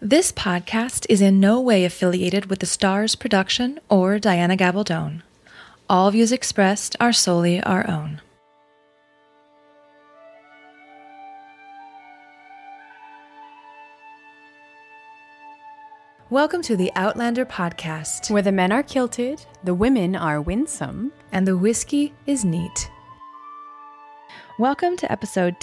This podcast is in no way affiliated with the Stars production or Diana Gabaldon. All views expressed are solely our own. Welcome to the Outlander podcast, where the men are kilted, the women are winsome, and the whiskey is neat. Welcome to episode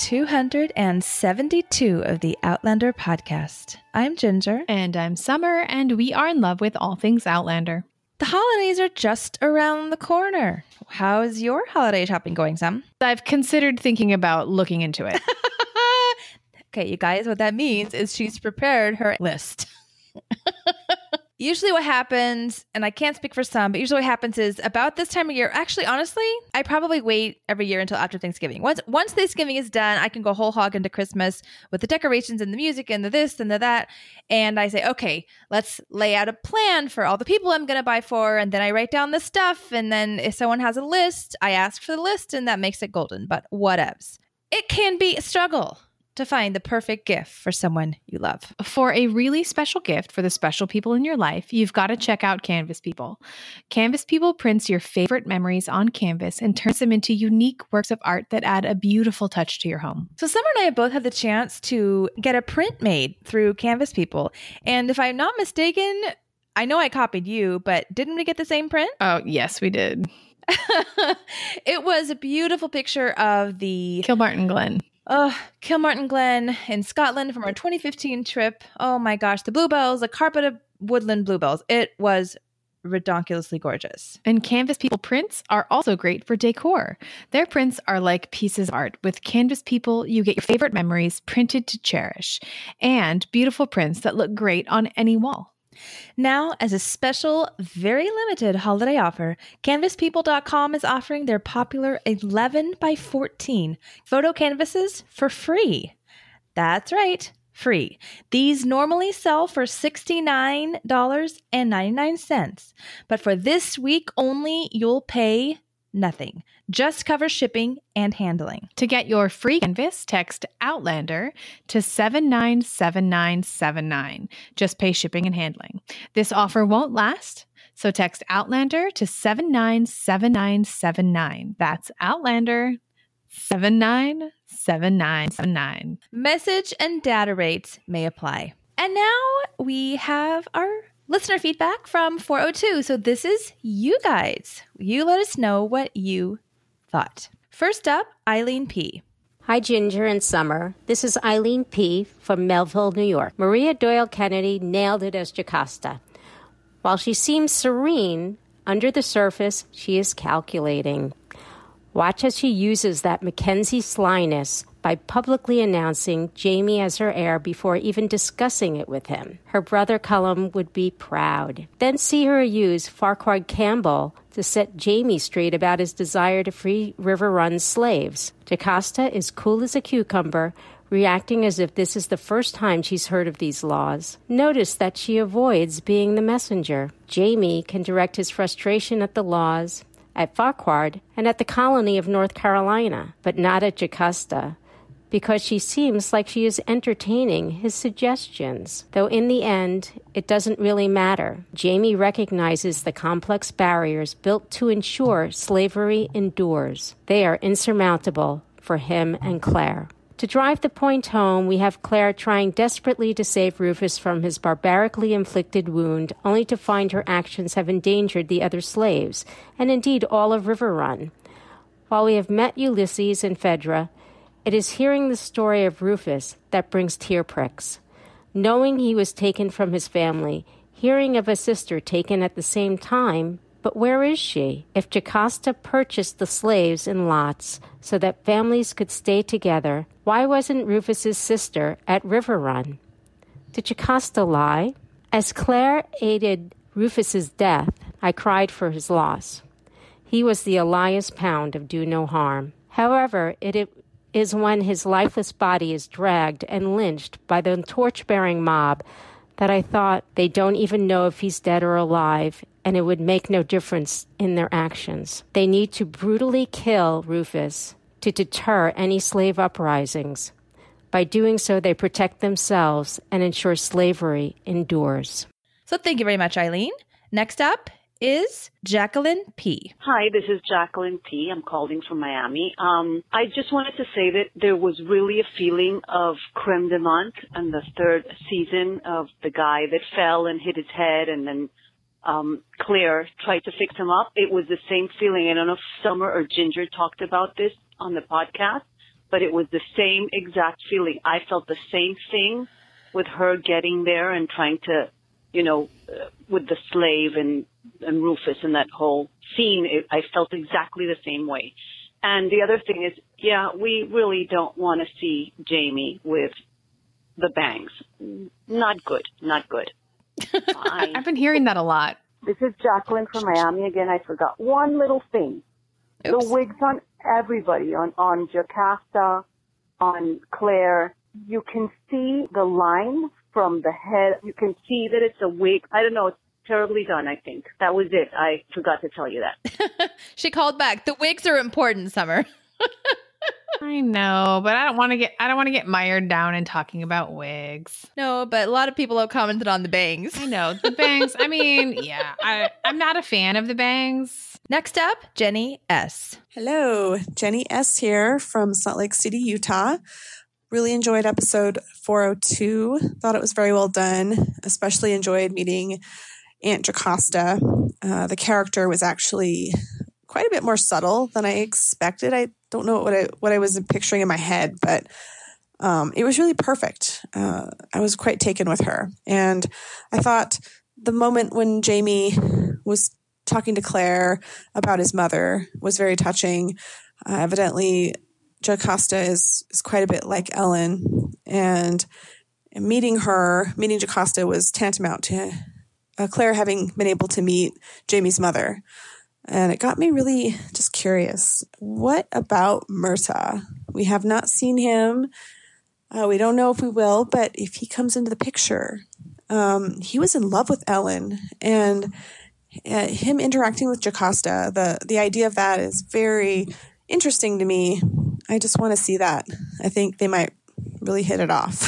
272 of the Outlander podcast. I'm Ginger. And I'm Summer, and we are in love with all things Outlander. The holidays are just around the corner. How's your holiday shopping going, Sam? I've considered thinking about looking into it. Okay, you guys, what that means is she's prepared her list. Usually what happens, and I can't speak for some, but usually what happens is about this time of year, actually, honestly, I probably wait every year until after Thanksgiving. Once Thanksgiving is done, I can go whole hog into Christmas with the decorations and the music and the this and the that. And I say, okay, let's lay out a plan for all the people I'm going to buy for. And then I write down the stuff. And then if someone has a list, I ask for the list and that makes it golden. But whatevs. It can be a struggle to find the perfect gift for someone you love. For a really special gift for the special people in your life, you've got to check out Canvas People. Canvas People prints your favorite memories on canvas and turns them into unique works of art that add a beautiful touch to your home. So Summer and I have both had the chance to get a print made through Canvas People. And if I'm not mistaken, I know I copied you, but didn't we get the same print? Oh, yes, we did. It was a beautiful picture of the Kilmartin Glen. Kilmartin Glen in Scotland from our 2015 trip. Oh my gosh, the bluebells, the carpet of woodland bluebells. It was redonkulously gorgeous. And Canvas People prints are also great for decor. Their prints are like pieces of art. With Canvas People, you get your favorite memories printed to cherish and beautiful prints that look great on any wall. Now, as a special, very limited holiday offer, CanvasPeople.com is offering their popular 11 by 14 photo canvases for free. That's right, free. These normally sell for $69.99, but for this week only, you'll pay nothing. Just cover shipping and handling. To get your free canvas, text Outlander to 797979. Just pay shipping and handling. This offer won't last, so text Outlander to 797979. That's Outlander 797979. Message and data rates may apply. And now we have our listener feedback from 402. So this is you guys. You let us know what you thought. First up, Eileen P. Hi, Ginger and Summer. This is Eileen P. from Melville, New York. Maria Doyle Kennedy nailed it as Jocasta. While she seems serene, under the surface, she is calculating. Watch as she uses that Mackenzie slyness by publicly announcing Jamie as her heir before even discussing it with him. Her brother Cullum would be proud. Then see her use Farquhar Campbell to set Jamie straight about his desire to free River Run's slaves. Jocasta is cool as a cucumber, reacting as if this is the first time she's heard of these laws. Notice that she avoids being the messenger. Jamie can direct his frustration at the laws, at Farquhar, and at the colony of North Carolina, but not at Jocasta, because she seems like she is entertaining his suggestions. Though in the end, it doesn't really matter. Jamie recognizes the complex barriers built to ensure slavery endures. They are insurmountable for him and Claire. To drive the point home, we have Claire trying desperately to save Rufus from his barbarically inflicted wound, only to find her actions have endangered the other slaves, and indeed all of River Run. While we have met Ulysses and Phaedra, it is hearing the story of Rufus that brings tear pricks. Knowing he was taken from his family, hearing of a sister taken at the same time, but where is she? If Jocasta purchased the slaves in lots so that families could stay together, why wasn't Rufus's sister at River Run? Did Jocasta lie? As Claire aided Rufus's death, I cried for his loss. He was the Elias Pound of do no harm. However, it is when his lifeless body is dragged and lynched by the torch-bearing mob that I thought they don't even know if he's dead or alive, and it would make no difference in their actions. They need to brutally kill Rufus to deter any slave uprisings. By doing so, they protect themselves and ensure slavery endures. So thank you very much, Eileen. Next up is Jacqueline P. Hi, this is Jacqueline P. I'm calling from Miami. I just wanted to say that there was really a feeling of creme de menthe in the third season of the guy that fell and hit his head, and then Claire tried to fix him up. It was the same feeling. I don't know if Summer or Ginger talked about this on the podcast, but it was the same exact feeling. I felt the same thing with her getting there and trying to, with the slave and Rufus and that whole scene. I felt exactly the same way. And the other thing is, we really don't want to see Jamie with the bangs. Not good. Not good. I've been hearing that a lot. This is Jacqueline from Miami again. I forgot one little thing. Oops. The wigs on everybody, on Jocasta, on Claire. You can see the line from the head. You can see that it's a wig. I don't know. It's terribly done, I think. That was it. I forgot to tell you that. She called back. The wigs are important, Summer. I know, but I don't want to get mired down in talking about wigs. No, but a lot of people have commented on the bangs. I know, the bangs. I mean, yeah, I'm not a fan of the bangs. Next up, Jenny S. Hello, Jenny S. here from Salt Lake City, Utah. Really enjoyed episode 402. Thought it was very well done. Especially enjoyed meeting Aunt Jocasta. The character was actually quite a bit more subtle than I expected. I don't know what I was picturing in my head, but it was really perfect. I was quite taken with her. And I thought the moment when Jamie was talking to Claire about his mother was very touching. Evidently, Jocasta is quite a bit like Ellen. And meeting Jocasta was tantamount to Claire having been able to meet Jamie's mother. And it got me really just curious. What about Murtagh? We have not seen him. We don't know if we will, but if he comes into the picture, he was in love with Ellen, and him interacting with Jocasta, the idea of that is very interesting to me. I just want to see that. I think they might really hit it off.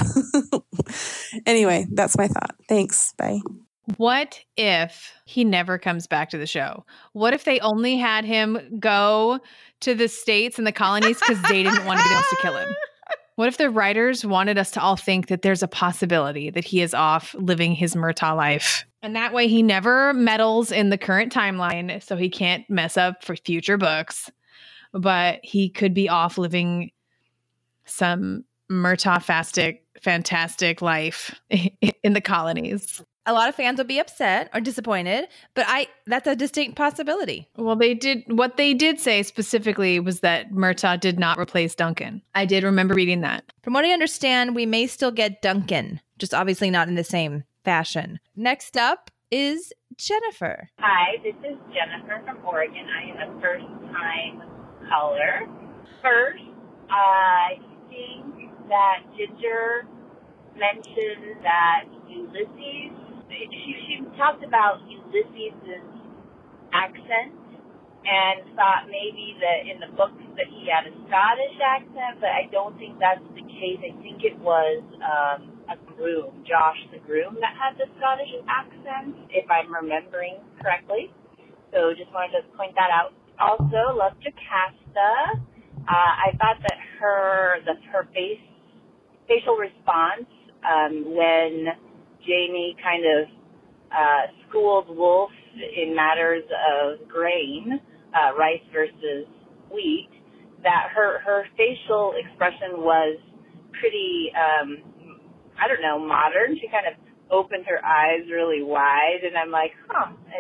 Anyway, that's my thought. Thanks. Bye. What if he never comes back to the show? What if they only had him go to the States and the colonies because they didn't want anybody else to kill him? What if the writers wanted us to all think that there's a possibility that he is off living his Murtagh life? And that way he never meddles in the current timeline, so he can't mess up for future books. But he could be off living some Murtagh fantastic life in the colonies. A lot of fans will be upset or disappointed, but that's a distinct possibility. Well, what they did say specifically was that Murtagh did not replace Duncan. I did remember reading that. From what I understand, we may still get Duncan, just obviously not in the same fashion. Next up is Jennifer. Hi, this is Jennifer from Oregon. I am a first-time caller. First, I think that Ginger mentioned that Ulysses, she talked about Ulysses' accent and thought maybe that in the books that he had a Scottish accent, but I don't think that's the case. I think it was a groom, Josh the groom, that had the Scottish accent, if I'm remembering correctly. So just wanted to point that out. Also, love Jocasta. I thought that her facial response when Jamie kind of schooled Wolf in matters of grain, rice versus wheat, that her facial expression was pretty, modern. She kind of opened her eyes really wide, and I'm like, I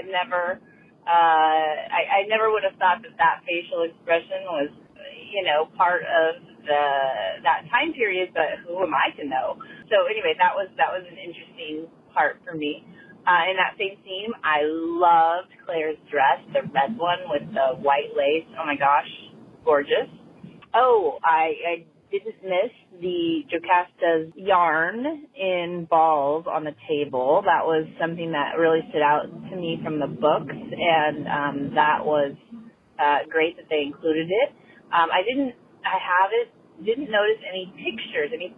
never would have thought that facial expression was, part of that time period, but who am I to know? So anyway, that was an interesting part for me. In that same scene, I loved Claire's dress, the red one with the white lace. Oh my gosh, gorgeous. Oh, I didn't miss the Jocasta's yarn in balls on the table. That was something that really stood out to me from the books, and that was great that they included it. I didn't notice any pictures, any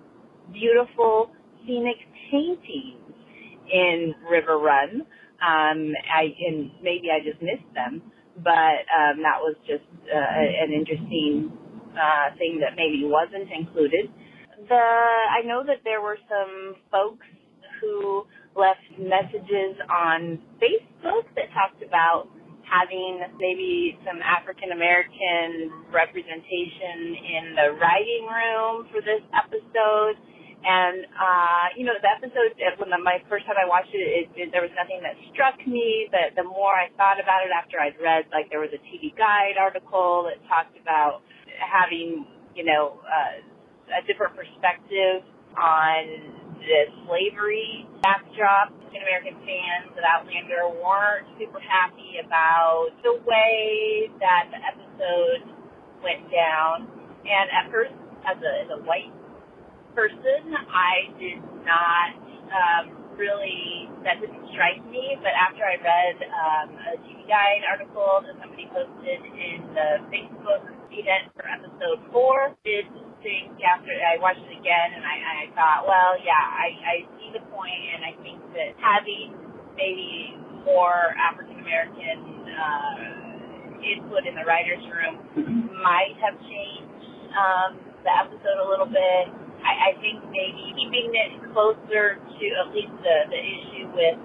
beautiful scenic paintings in River Run. And maybe I just missed them, but that was just an interesting thing that maybe wasn't included. I know that there were some folks who left messages on Facebook that talked about having maybe some African American representation in the writing room for this episode. And, the episode, when my first time I watched it, there was nothing that struck me, but the more I thought about it after I'd read, like, there was a TV Guide article that talked about having, a different perspective on the slavery backdrop. African-American fans of Outlander weren't super happy about the way that the episode went down. And at first, as a white person, I did not that didn't strike me, but after I read a TV Guide article that somebody posted in the Facebook event for episode 4, did think after I watched it again, and I thought, well, yeah, I see the point, and I think that having maybe more African American input in the writer's room might have changed the episode a little bit. I think maybe keeping it closer to at least the issue with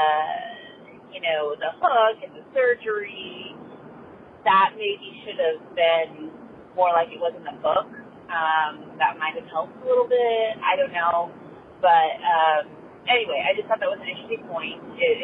the hook and the surgery, that maybe should have been more like it was in the book. That might have helped a little bit. I don't know. But anyway, I just thought that was an interesting point.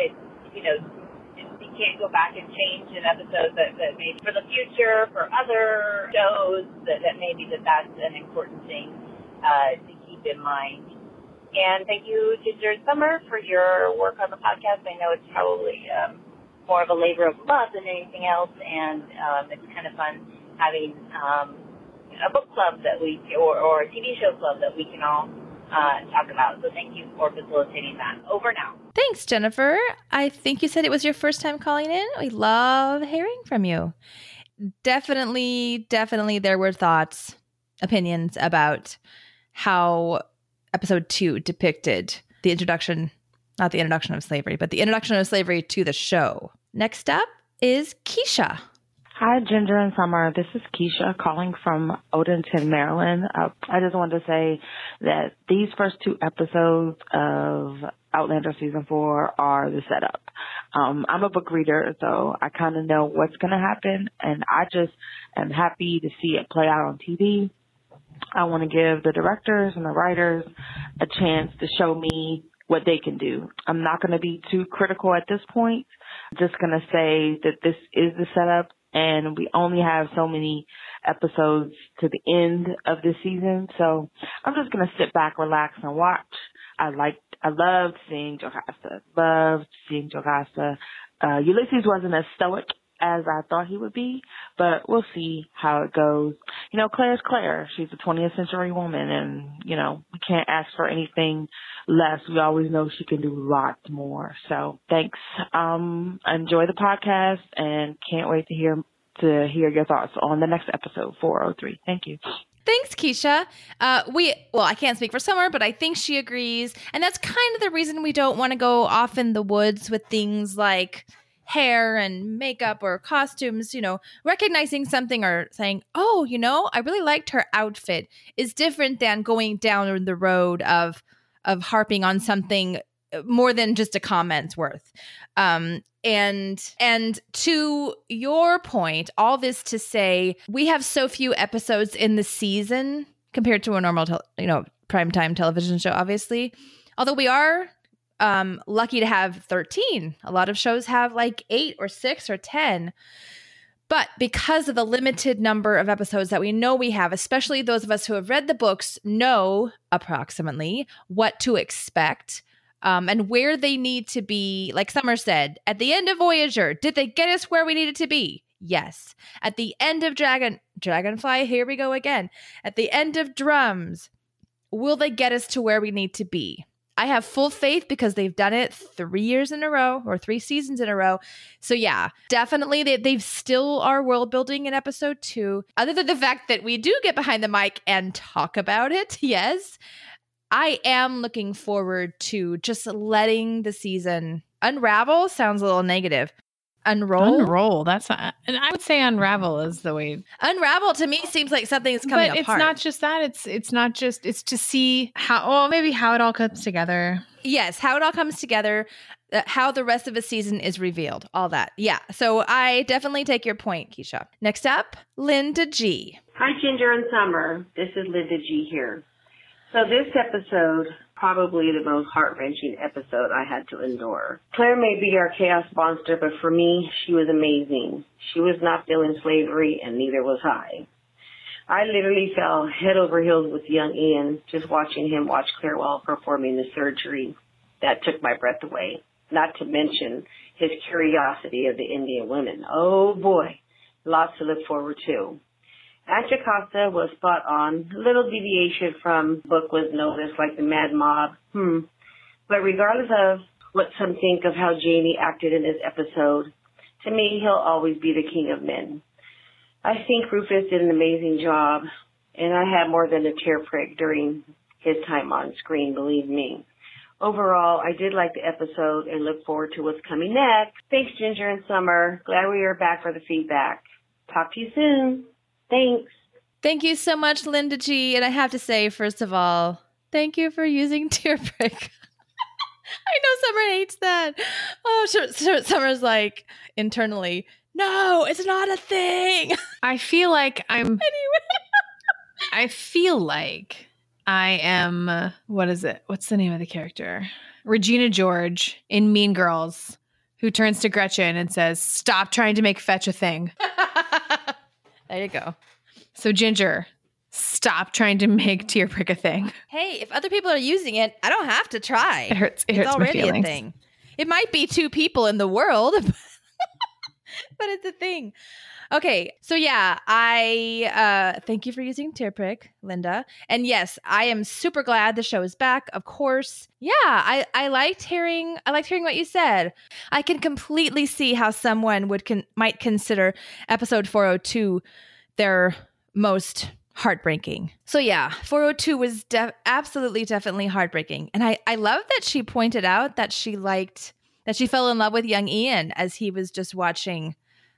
You can't go back and change an episode that maybe for the future, for other shows, that maybe that's an important thing to keep in mind. And thank you, Ginger and Summer, for your work on the podcast. I know it's probably more of a labor of love than anything else, and it's kind of fun having a book club that or a TV show club that we can all talk about. So thank you for facilitating that. Over now. Thanks, Jennifer. I think you said it was your first time calling in. We love hearing from you. Definitely there were thoughts, opinions about how episode 2 depicted the introduction, not the introduction of slavery, but the introduction of slavery to the show. Next up is Keisha. Hi, Ginger and Summer. This is Keisha calling from Odenton, Maryland. I just wanted to say that these first 2 episodes of Outlander Season 4 are the setup. I'm a book reader, so I kind of know what's going to happen, and I just am happy to see it play out on TV. I want to give the directors and the writers a chance to show me what they can do. I'm not going to be too critical at this point. I'm just going to say that this is the setup, and we only have so many episodes to the end of this season. So I'm just going to sit back, relax, and watch. I loved seeing Jocasta. Ulysses wasn't as stoic as I thought he would be, but we'll see how it goes. Claire's Claire. She's a 20th century woman, and, we can't ask for anything less. We always know she can do lots more. So thanks. Enjoy the podcast, and can't wait to hear your thoughts on the next episode, 403. Thank you. Thanks, Keisha. I can't speak for Summer, but I think she agrees. And that's kind of the reason we don't want to go off in the woods with things like hair and makeup or costumes, recognizing something or saying, oh, I really liked her outfit is different than going down the road of harping on something more than just a comment's worth. And to your point, all this to say, we have so few episodes in the season compared to a normal, primetime television show, obviously. Although we are lucky to have 13. A lot of shows have like 8 or 6 or 10. But because of the limited number of episodes that we know we have, especially those of us who have read the books know approximately what to expect. And where they need to be, like Summer said, at the end of Voyager, did they get us where we needed to be? Yes. At the end of Dragonfly, here we go again. At the end of Drums, will they get us to where we need to be? I have full faith because they've done it 3 years in a row or 3 seasons in a row. So yeah, definitely they've still are world building in episode 2. Other than the fact that we do get behind the mic and talk about it, yes. I am looking forward to just letting the season unravel. Sounds a little negative. Unroll. That's not, and I would say unravel is the way. Unravel to me seems like something is coming apart. But it's not just that. It's not just. It's to see how it all comes together. Yes, how it all comes together, how the rest of the season is revealed, all that. Yeah. So I definitely take your point, Keisha. Next up, Linda G. Hi, Ginger and Summer. This is Linda G here. So this episode, probably the most heart-wrenching episode I had to endure. Claire may be our chaos monster, but for me, she was amazing. She was not feeling slavery, and neither was I. I literally fell head over heels with young Ian, just watching him watch Claire while performing the surgery. That took my breath away, not to mention his curiosity of the Indian women. Oh boy, lots to look forward to. Aunt Jocasta was spot on. A little deviation from book was noticed, like the Mad Mob. But regardless of what some think of how Jamie acted in this episode, to me, he'll always be the king of men. I think Rufus did an amazing job, and I had more than a tear prick during his time on screen, believe me. Overall, I did like the episode and look forward to what's coming next. Thanks, Ginger and Summer. Glad we are back for the feedback. Talk to you soon. Thanks. Thank you so much, Linda G. And I have to say, first of all, thank you for using tear prick. I know Summer hates that. Oh, sure, Summer's like internally, no, it's not a thing. I feel like Anyway. I feel like I am, what is it? What's the name of the character? Regina George in Mean Girls, who turns to Gretchen and says, stop trying to make fetch a thing. There you go. So Ginger, stop trying to make tear prick a thing. Hey, if other people are using it, I don't have to try. It hurts It's already my feelings. a thing. It might be 2 people in the world, but it's a thing. Okay, so yeah, I thank you for using tear prick, Linda. And yes, I am super glad the show is back. Of course, yeah, I liked hearing what you said. I can completely see how someone might consider episode 402 their most heartbreaking. So yeah, 402 was definitely heartbreaking. And I love that she pointed out that she fell in love with young Ian as he was just watching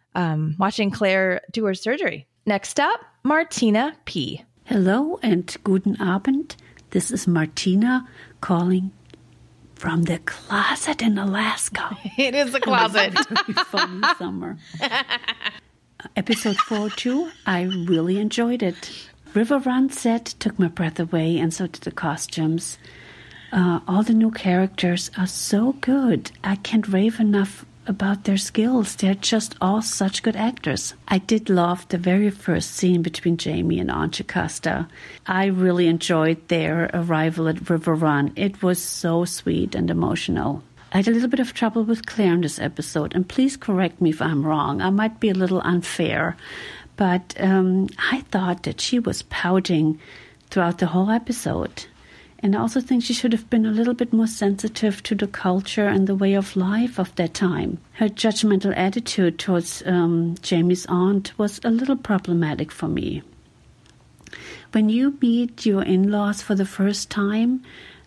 Claire do her surgery. Next up, Martina P. Hello and guten Abend. This is Martina calling from the closet in Alaska. It is a closet. Very funny summer. Episode 402, I really enjoyed it. River Run set took my breath away, and so did the costumes. All the new characters are so good. I can't rave enough about their skills. They're just all such good actors. I did love the very first scene between Jamie and Aunt Jocasta. I really enjoyed their arrival at River Run. It was so sweet and emotional. I had a little bit of trouble with Claire in this episode, and please correct me if I'm wrong. I might be a little unfair, but I thought that she was pouting throughout the whole episode. And I also think she should have been a little bit more sensitive to the culture and the way of life of that time. Her judgmental attitude towards Jamie's aunt was a little problematic for me. When you meet your in-laws for the first time,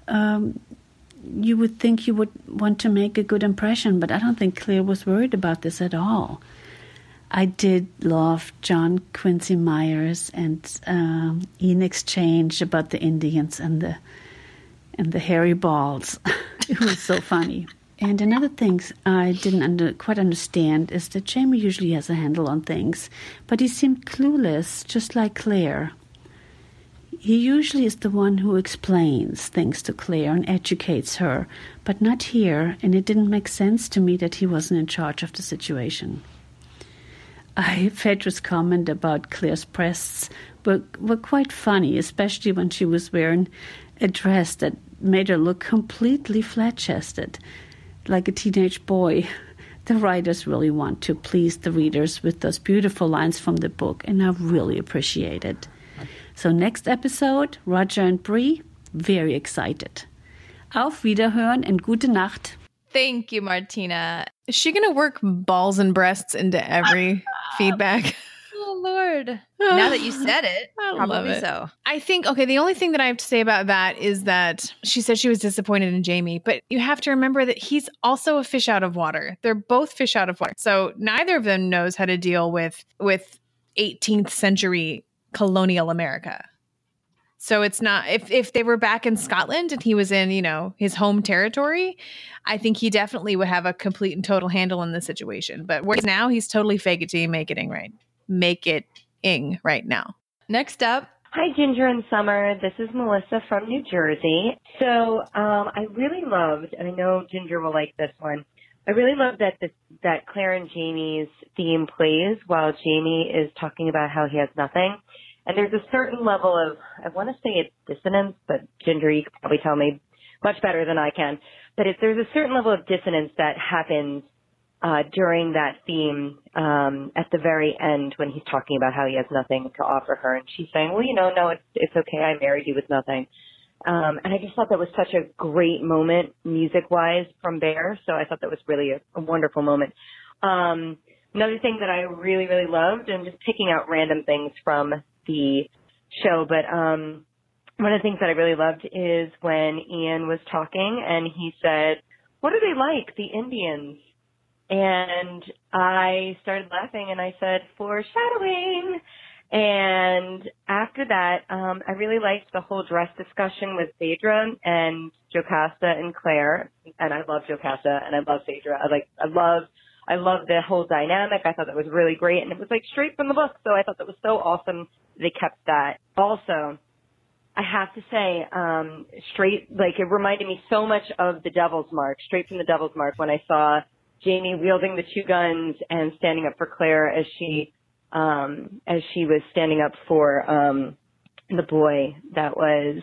you would think you would want to make a good impression, but I don't think Claire was worried about this at all. I did love John Quincy Myers and Ian exchange about the Indians and the hairy balls. It was so funny. And another thing I didn't quite understand is that Jamie usually has a handle on things, but he seemed clueless, just like Claire. He usually is the one who explains things to Claire and educates her, but not here, and it didn't make sense to me that he wasn't in charge of the situation. Phaedra's comment about Claire's breasts were quite funny, especially when she was wearing a dress that made her look completely flat-chested, like a teenage boy. The writers really want to please the readers with those beautiful lines from the book, and I really appreciate it. So next episode, Roger and Bree, very excited. Auf Wiederhören and gute Nacht. Thank you, Martina. Is she going to work balls and breasts into every feedback? Oh, Lord. Lord. Now that you said it, I probably love it. so. I think, okay, the only thing that I have to say about that is that she said she was disappointed in Jamie, but you have to remember that he's also a fish out of water. They're both fish out of water. So neither of them knows how to deal with 18th century colonial America. So it's not, if they were back in Scotland and he was in, his home territory, I think he definitely would have a complete and total handle in the situation. But whereas now he's totally fake it till you make it right now. Next up. Hi, Ginger and Summer. This is Melissa from New Jersey. So I really loved, and I know Ginger will like this one, I really love that Claire and Jamie's theme plays while Jamie is talking about how he has nothing. And there's a certain level of, I want to say it's dissonance, but Ginger, you could probably tell me much better than I can. But there's a certain level of dissonance that happens during that theme at the very end when he's talking about how he has nothing to offer her. And she's saying, well, no, it's okay. I married you with nothing. And I just thought that was such a great moment music-wise from Bear. So I thought that was really a wonderful moment. Another thing that I really, really loved, and just picking out random things from the show, but one of the things that I really loved is when Ian was talking and he said, what are they like, the Indians? And I started laughing and I said, foreshadowing. And after that, I really liked the whole dress discussion with Phaedra and Jocasta and Claire. And I love Jocasta and I love Phaedra. I love the whole dynamic. I thought that was really great. And it was like straight from the book. So I thought that was so awesome. They kept that. Also, I have to say, it reminded me so much of The Devil's Mark, straight from The Devil's Mark, when I saw Jamie wielding the two guns and standing up for Claire as she was standing up for the boy that was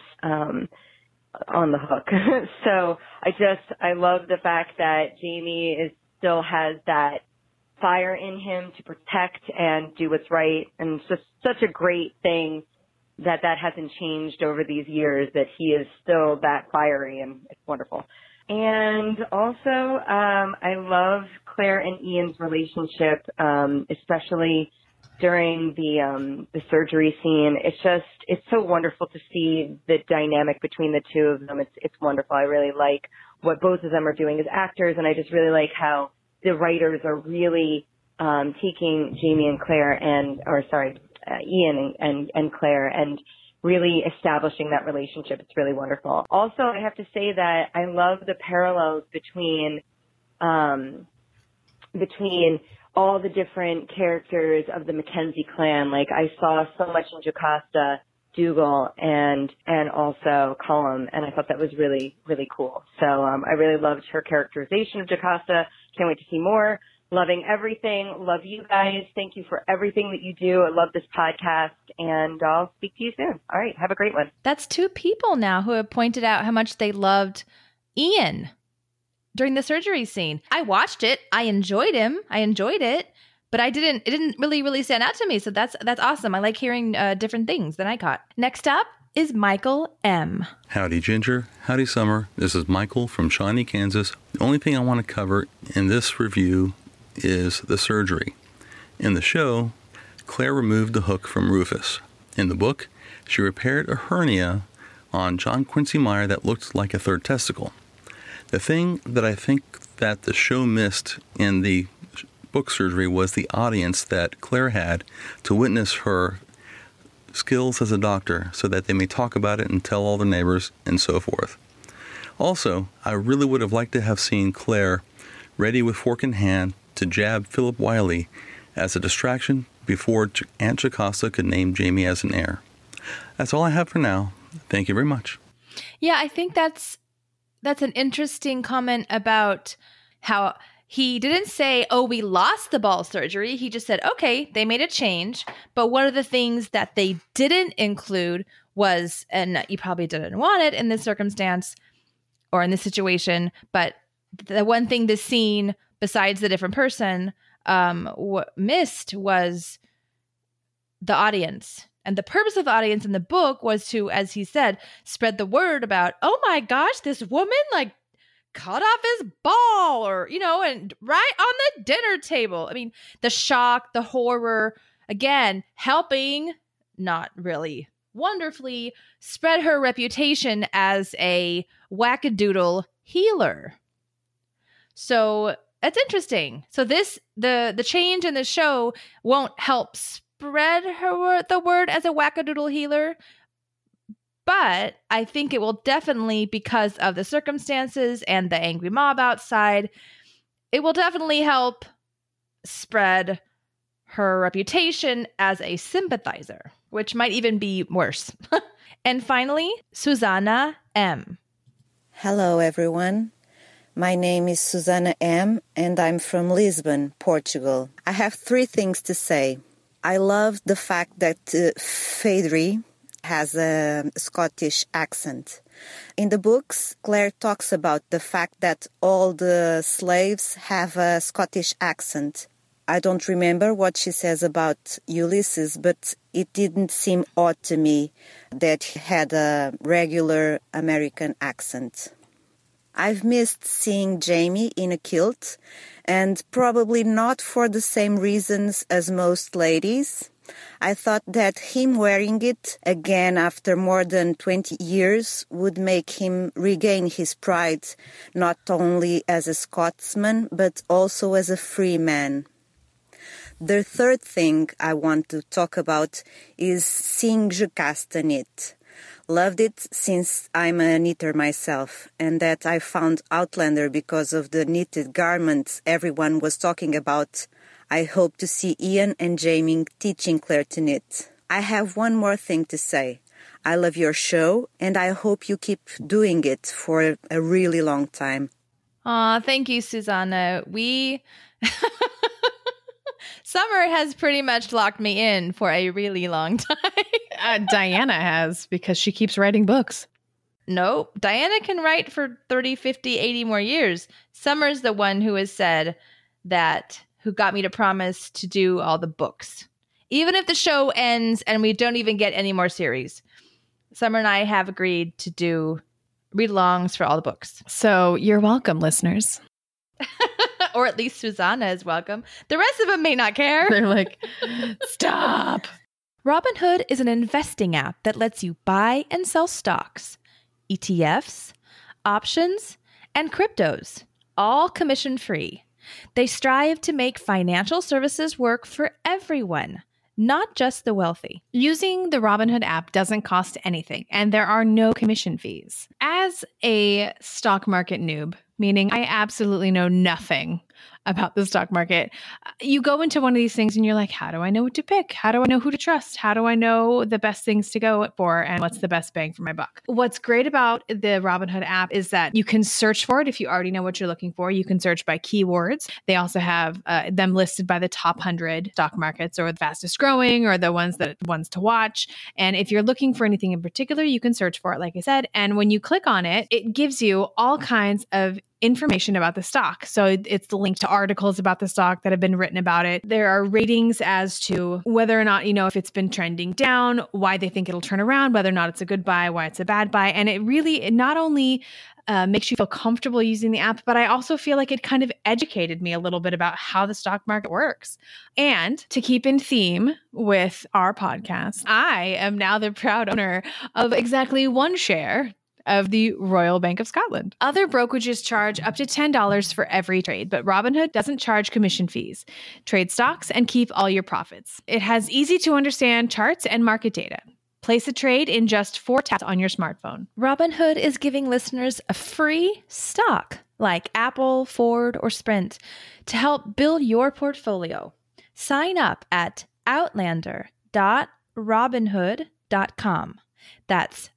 on the hook. So I love the fact that Jamie still has that fire in him to protect and do what's right. And it's just such a great thing that hasn't changed over these years, that he is still that fiery, and it's wonderful. And also, I love Claire and Ian's relationship, especially during the surgery scene. It's so wonderful to see the dynamic between the two of them. It's wonderful. I really like what both of them are doing as actors, and I just really like how the writers are really taking Jamie and Claire Ian and Claire and really establishing that relationship. It's really wonderful. Also, I have to say that I love the parallels between all the different characters of the Mackenzie clan. Like, I saw so much in Jocasta, Dougal, and also Cullum, and I thought that was really, really cool. So I really loved her characterization of Jocasta. Can't wait to see more. Loving everything. Love you guys. Thank you for everything that you do. I love this podcast, and I'll speak to you soon. All right. Have a great one. That's two people now who have pointed out how much they loved Ian during the surgery scene. I watched it. I enjoyed him. I enjoyed it, but it didn't really stand out to me. So that's awesome. I like hearing different things than I caught. Next up is Michael M. Howdy, Ginger. Howdy, Summer. This is Michael from Shawnee, Kansas. The only thing I want to cover in this review is the surgery. In the show, Claire removed the hook from Rufus. In the book, she repaired a hernia on John Quincy Meyer that looked like a third testicle. The thing that I think that the show missed in the book surgery was the audience that Claire had to witness her skills as a doctor so that they may talk about it and tell all the neighbors and so forth. Also, I really would have liked to have seen Claire ready with fork in hand to jab Philip Wiley as a distraction before Aunt Jocasta could name Jamie as an heir. That's all I have for now. Thank you very much. Yeah, I think that's an interesting comment about how he didn't say, oh, we lost the ball surgery. He just said, okay, they made a change. But one of the things that they didn't include was, and you probably didn't want it in this circumstance or in this situation, but the one thing the scene, besides the different person, missed was the audience. And the purpose of the audience in the book was to, as he said, spread the word about, oh my gosh, this woman cut off his ball, or, and right on the dinner table. I mean, the shock, the horror, Again, helping, not really wonderfully, spread her reputation as a wackadoodle healer. So that's interesting. So the change in the show won't help spread the word as a wackadoodle healer, but I think it will definitely, because of the circumstances and the angry mob outside, it will definitely help spread her reputation as a sympathizer, which might even be worse. And finally, Susanna M. Hello, everyone. My name is Susanna M., and I'm from Lisbon, Portugal. I have 3 things to say. I love the fact that Phaedre has a Scottish accent. In the books, Claire talks about the fact that all the slaves have a Scottish accent. I don't remember what she says about Ulysses, but it didn't seem odd to me that he had a regular American accent. I've missed seeing Jamie in a kilt, and probably not for the same reasons as most ladies. I thought that him wearing it again after more than 20 years would make him regain his pride, not only as a Scotsman, but also as a free man. The third thing I want to talk about is seeing Jocasta knit. Loved it since I'm a knitter myself, and that I found Outlander because of the knitted garments everyone was talking about. I hope to see Ian and Jamie teaching Claire to knit. I have one more thing to say. I love your show, and I hope you keep doing it for a really long time. Aw, thank you, Susanna. Summer has pretty much locked me in for a really long time. Diana has, because she keeps writing books. Nope. Diana can write for 30, 50, 80 more years. Summer's the one who has said that, who got me to promise to do all the books. Even if the show ends and we don't even get any more series, Summer and I have agreed to do read-alongs for all the books. So you're welcome, listeners. Or at least Susanna is welcome. The rest of them may not care. They're like, stop. Robinhood is an investing app that lets you buy and sell stocks, ETFs, options, and cryptos, all commission-free. They strive to make financial services work for everyone, not just the wealthy. Using the Robinhood app doesn't cost anything, and there are no commission fees. As a stock market noob, meaning I absolutely know nothing about the stock market, you go into one of these things and you're like, how do I know what to pick? How do I know who to trust? How do I know the best things to go for and what's the best bang for my buck? What's great about the Robinhood app is that you can search for it if you already know what you're looking for. You can search by keywords. They also have them listed by the top 100 stock markets, or the fastest growing, or the ones to watch. And if you're looking for anything in particular, you can search for it, like I said. And when you click on it, it gives you all kinds of information about the stock. So it's the link to articles about the stock that have been written about it. There are ratings as to whether or not, if it's been trending down, why they think it'll turn around, whether or not it's a good buy, why it's a bad buy. And it not only makes you feel comfortable using the app, but I also feel like it kind of educated me a little bit about how the stock market works. And to keep in theme with our podcast, I am now the proud owner of exactly one share of the Royal Bank of Scotland. Other brokerages charge up to $10 for every trade, but Robinhood doesn't charge commission fees. Trade stocks and keep all your profits. It has easy to understand charts and market data. Place a trade in just 4 taps on your smartphone. Robinhood is giving listeners a free stock like Apple, Ford, or Sprint to help build your portfolio. Sign up at outlander.robinhood.com. That's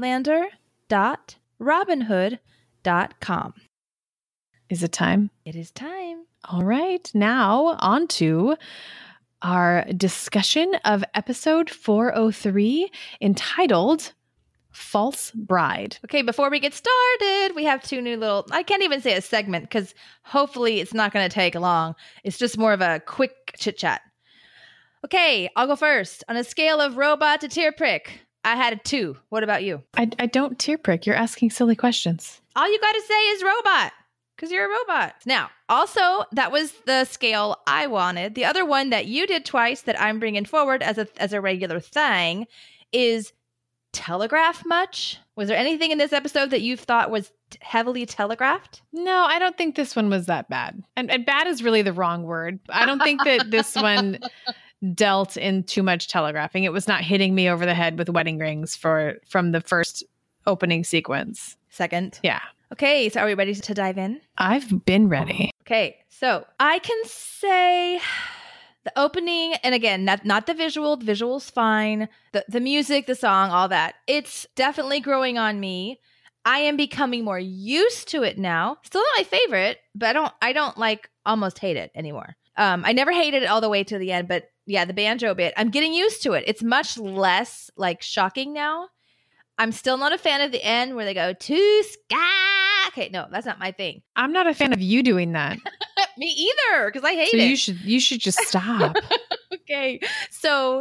outlander.robinhood.com. Is it time? It is time. All right. Now on to our discussion of episode 403, entitled False Bride. Okay, before we get started, we have 2 new I can't even say a segment because hopefully it's not going to take long. It's just more of a quick chit chat. Okay, I'll go first. On a scale of robot to tear prick, I had a 2. What about you? I don't tear prick. You're asking silly questions. All you got to say is robot. because you're a robot. Now, also, that was the scale I wanted. The other one that you did twice that I'm bringing forward as a regular thing is telegraph much. Was there anything in this episode that you thought was heavily telegraphed? No, I don't think this one was that bad. And bad is really the wrong word. I don't think that this one dealt in too much telegraphing. It was not hitting me over the head with wedding rings from the first opening sequence. Second. Yeah. Okay, so are we ready to dive in? I've been ready. Okay, so I can say the opening, and again, not the visual. The visual's fine. The music, the song, all that. It's definitely growing on me. I am becoming more used to it now. Still not my favorite, but I don't like almost hate it anymore. I never hated it all the way to the end, but yeah, the banjo bit, I'm getting used to it. It's much less like shocking now. I'm still not a fan of the end where they go to sky. Okay, no, that's not my thing. I'm not a fan of you doing that. Me either, because I hate so it. You should just stop. Okay, so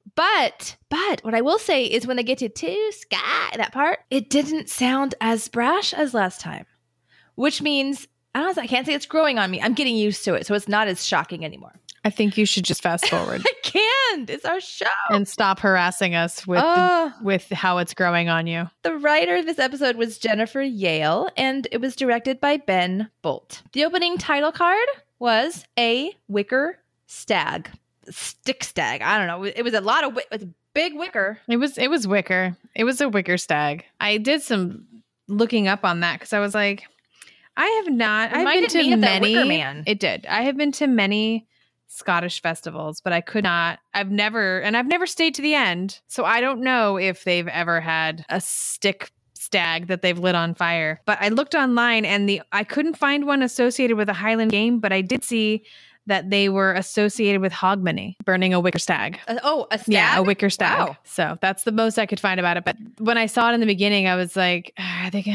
but what I will say is when they get to sky, that part, it didn't sound as brash as last time, which means I can't say it's growing on me. I'm getting used to it, so it's not as shocking anymore. I think you should just fast forward. I can't. It's our show. And stop harassing us with how it's growing on you. The writer of this episode was Jennifer Yale, and it was directed by Ben Bolt. The opening title card was a wicker stag. Stick stag. I don't know. It was a lot of it was a big wicker. It was wicker. It was a wicker stag. I did some looking up on that because I was like, I've been to many. It did. I have been to many Scottish festivals, but I've never stayed to the end. So I don't know if they've ever had a stick stag that they've lit on fire. But I looked online and I couldn't find one associated with a Highland game, but I did see that they were associated with Hogmanay, burning a wicker stag. A stag? Yeah, a wicker stag. Wow. So that's the most I could find about it. But when I saw it in the beginning, I was like, I think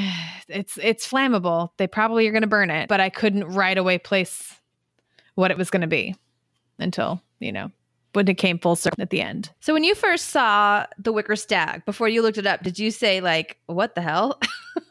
it's flammable. They probably are going to burn it. But I couldn't right away place what it was going to be until, when it came full circle at the end. So when you first saw the wicker stag, before you looked it up, did you say like, what the hell?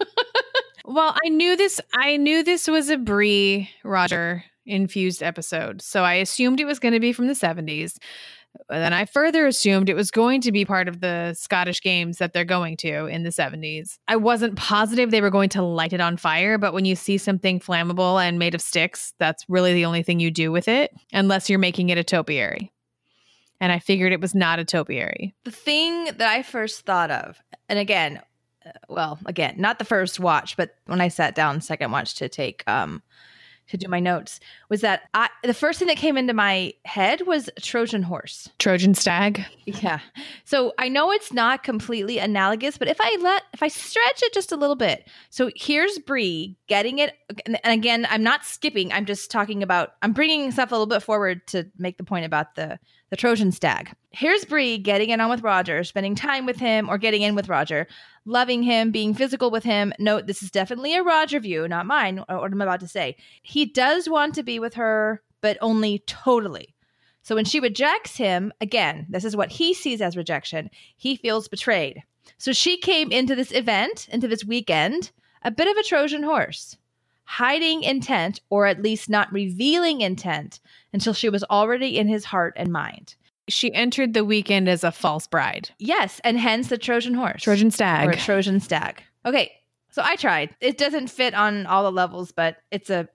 Well, I knew this was a Brie Roger infused episode. So I assumed it was going to be from the 70s. But then I further assumed it was going to be part of the Scottish games that they're going to in the 70s. I wasn't positive they were going to light it on fire, but when you see something flammable and made of sticks, that's really the only thing you do with it, unless you're making it a topiary. And I figured it was not a topiary. The thing that I first thought of, and again, not the first watch, but when I sat down second watch to take to do my notes, was that the first thing that came into my head was Trojan horse. Trojan stag? Yeah. So I know it's not completely analogous, but if I stretch it just a little bit. So here's Brie getting it. And again, I'm not skipping. I'm just talking about, I'm bringing stuff a little bit forward to make the point about the Trojan stag. Here's Brie getting it on with Roger, spending time with him or getting in with Roger, loving him, being physical with him. Note, this is definitely a Roger view, not mine, or what I'm about to say. He does want to be with her, but only totally. So when she rejects him, again, this is what he sees as rejection. He feels betrayed. So she came into this event, into this weekend, a bit of a Trojan horse, hiding intent, or at least not revealing intent until she was already in his heart and mind. She entered the weekend as a false bride. Yes, and hence the Trojan horse. Trojan stag. Or a Trojan stag. Okay, so I tried. It doesn't fit on all the levels, but it's a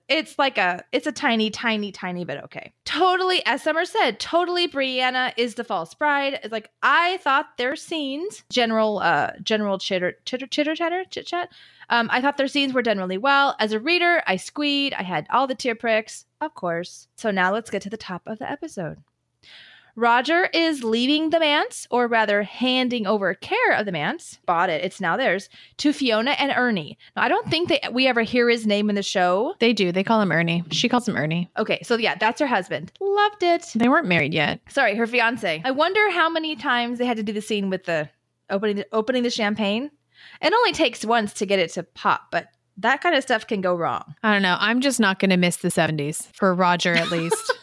tiny, tiny, tiny bit okay. Totally, as Summer said, totally Brianna is the false bride. It's like, I thought their scenes, general chit chat. I thought their scenes were done really well. As a reader, I squeed. I had all the tear pricks, of course. So now let's get to the top of the episode. Roger is leaving the manse, or rather handing over care of the manse, bought it, it's now theirs, to Fiona and Ernie. Now, I don't think we ever hear his name in the show. They do. They call him Ernie. She calls him Ernie. Okay, so yeah, that's her husband. Loved it. They weren't married yet. Sorry, her fiance. I wonder how many times they had to do the scene with the opening the champagne. It only takes once to get it to pop, but that kind of stuff can go wrong. I don't know. I'm just not going to miss the 70s, for Roger at least.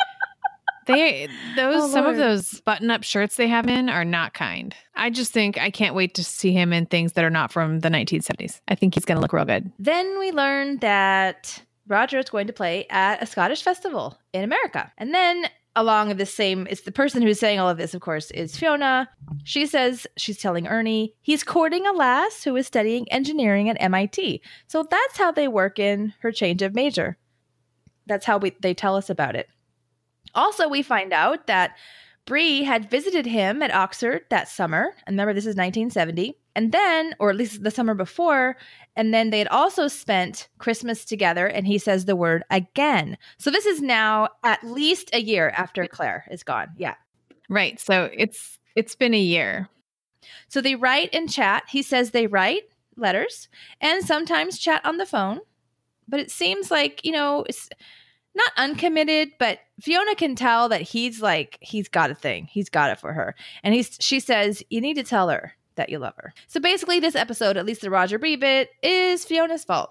Some of those button-up shirts they have in are not kind. I just think I can't wait to see him in things that are not from the 1970s. I think he's going to look real good. Then we learned that Roger is going to play at a Scottish festival in America. And then along this same, it's the person who's saying all of this, of course, is Fiona. She says she's telling Ernie he's courting a lass who is studying engineering at MIT. So that's how they work in her change of major. That's how they tell us about it. Also, we find out that Bree had visited him at Oxford that summer. And remember, this is 1970. And then, or at least the summer before, and then they had also spent Christmas together, and he says the word again. So this is now at least a year after Claire is gone. Yeah. Right. So it's been a year. So they write and chat. He says they write letters and sometimes chat on the phone. But it seems like, it's not uncommitted, but Fiona can tell that he's got a thing. He's got it for her. And she says, you need to tell her that you love her. So basically this episode, at least the Roger Bree bit, is Fiona's fault.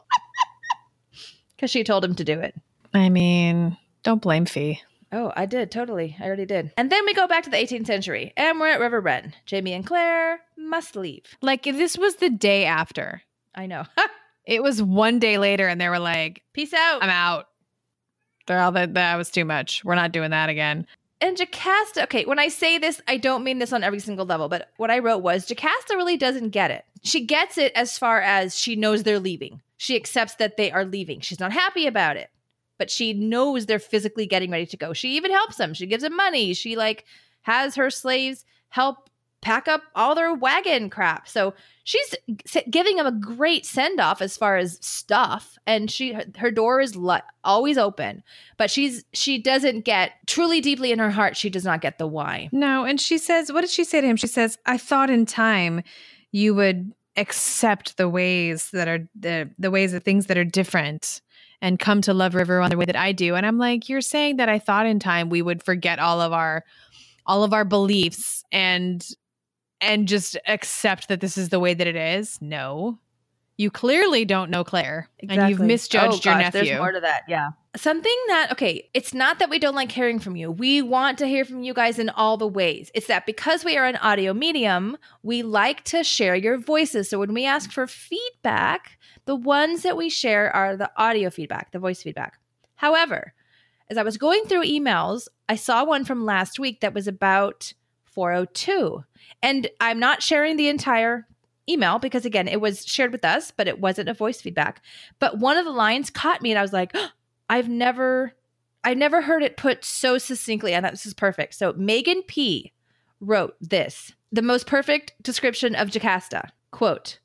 Because she told him to do it. I mean, don't blame Fee. Oh, I did. Totally. I already did. And then we go back to the 18th century and we're at River Run. Jamie and Claire must leave. Like, if this was the day after. I know. It was one day later and they were like, peace out. I'm out. They're all that was too much. We're not doing that again. And Jocasta, okay, when I say this, I don't mean this on every single level, but what I wrote was Jocasta really doesn't get it. She gets it as far as she knows they're leaving. She accepts that they are leaving. She's not happy about it, but she knows they're physically getting ready to go. She even helps them. She gives them money. She has her slaves help pack up all their wagon crap. So she's giving them a great send-off as far as stuff. And her door is always open. But she doesn't get, truly deeply in her heart, she does not get the why. No, and she says, what did she say to him? She says, I thought in time you would accept the ways that are, the ways of things that are different and come to love River on the way that I do. And I'm like, you're saying that I thought in time we would forget all of our beliefs and just accept that this is the way that it is? No. You clearly don't know Claire. Exactly. And you've misjudged your nephew. There's more to that, yeah. Something that, okay, it's not that we don't like hearing from you. We want to hear from you guys in all the ways. It's that because we are an audio medium, we like to share your voices. So when we ask for feedback, the ones that we share are the audio feedback, the voice feedback. However, as I was going through emails, I saw one from last week that was about 402. And I'm not sharing the entire email because, again, it was shared with us, but it wasn't a voice feedback. But one of the lines caught me and I was like, oh, I've never heard it put so succinctly. I thought this is perfect. So Megan P. wrote this, the most perfect description of Jocasta. Quote,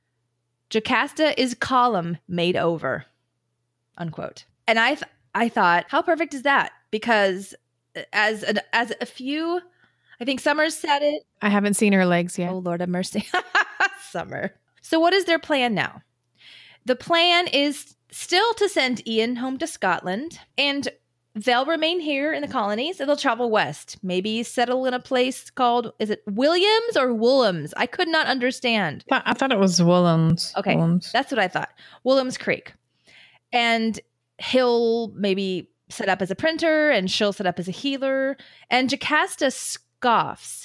Jocasta is column made over, unquote. And I thought, how perfect is that? Because as a few, I think Summer's said it. I haven't seen her legs yet. Oh, Lord have mercy. Summer. So what is their plan now? The plan is still to send Ian home to Scotland, and they'll remain here in the colonies, and they'll travel west. Maybe settle in a place called, is it Williams or Woolhams? I could not understand. I thought it was Woolhams. Okay, Woolhams. That's what I thought. Woolhams Creek. And he'll maybe set up as a printer, and she'll set up as a healer. And Jocasta scoffs.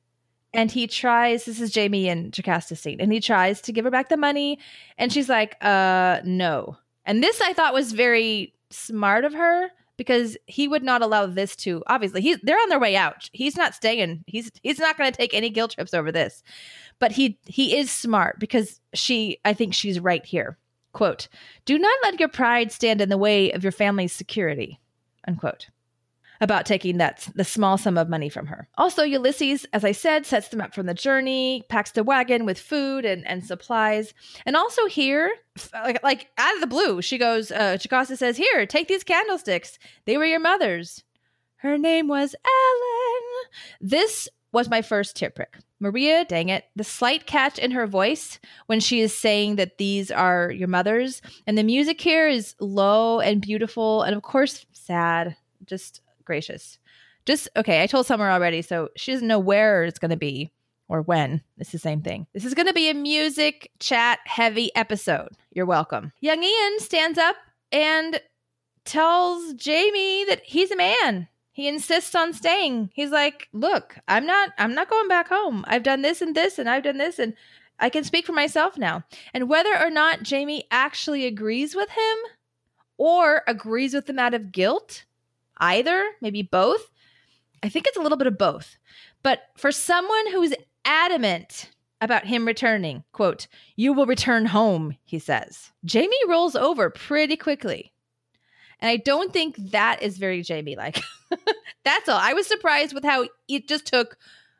And he tries, this is Jamie and Jocasta's scene, and he tries to give her back the money. And she's like, no. And this I thought was very smart of her because he would not allow this to, obviously, they're on their way out. He's not staying. He's not going to take any guilt trips over this. But he is smart because I think she's right here. Quote, do not let your pride stand in the way of your family's security, unquote. About taking the small sum of money from her. Also, Ulysses, as I said, sets them up from the journey, packs the wagon with food and supplies. And also here, like out of the blue, she goes, Jocasta says, here, take these candlesticks. They were your mother's. Her name was Ellen. This was my first tip prick. Maria, dang it, the slight catch in her voice when she is saying that these are your mother's. And the music here is low and beautiful and, of course, sad. Just gracious. Okay, I told Summer already, so she doesn't know where it's going to be or when. It's the same thing. This is going to be a music chat heavy episode. You're welcome. Young Ian stands up and tells Jamie that he's a man. He insists on staying. He's like, look, I'm not going back home. I've done this and this and I've done this and I can speak for myself now. And whether or not Jamie actually agrees with him or agrees with him out of guilt. Either, maybe both. I think it's a little bit of both. But for someone who's adamant about him returning, quote, "You will return home," he says, Jamie rolls over pretty quickly. And I don't think that is very Jamie-like. That's all. I was surprised with how it just took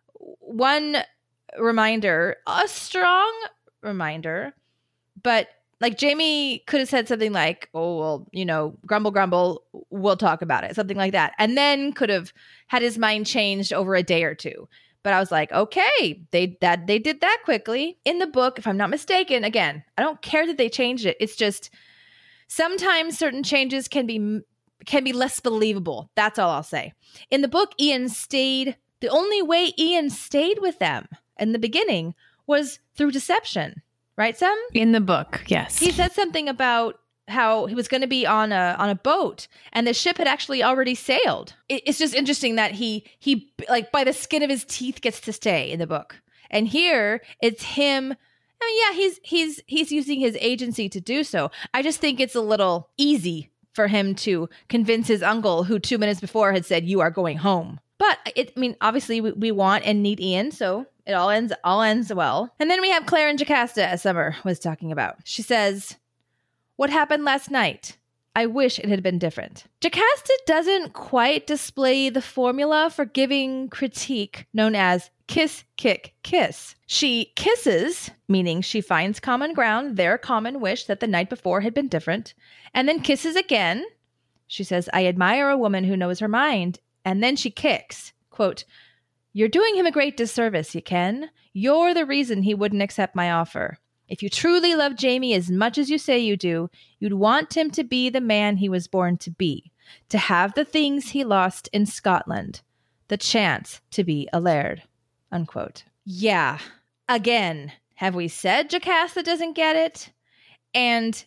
one reminder, a strong reminder, but like Jamie could have said something like, "Oh, well, you know, grumble, grumble, we'll talk about it," something like that. And then could have had his mind changed over a day or two. But I was like, okay, they did that quickly. In the book, if I'm not mistaken, again, I don't care that they changed it. It's just sometimes certain changes can be less believable. That's all I'll say. In the book, Ian stayed. The only way Ian stayed with them in the beginning was through deception. Right, Sam? In the book, yes. He said something about how he was going to be on a boat and the ship had actually already sailed. It's just interesting that he like by the skin of his teeth gets to stay in the book. And here it's him. I mean, yeah, he's using his agency to do so. I just think it's a little easy for him to convince his uncle, who 2 minutes before had said, "You are going home." But obviously we want and need Ian, so it all ends well. And then we have Claire and Jocasta, as Summer was talking about. She says, "What happened last night? I wish it had been different." Jocasta doesn't quite display the formula for giving critique known as kiss, kick, kiss. She kisses, meaning she finds common ground, their common wish that the night before had been different, and then kisses again. She says, "I admire a woman who knows her mind." And then she kicks, quote, "You're doing him a great disservice, you Ken. You're the reason he wouldn't accept my offer. If you truly love Jamie as much as you say you do, you'd want him to be the man he was born to be, to have the things he lost in Scotland, the chance to be a laird," unquote. Yeah, again, have we said Jocasta doesn't get it? And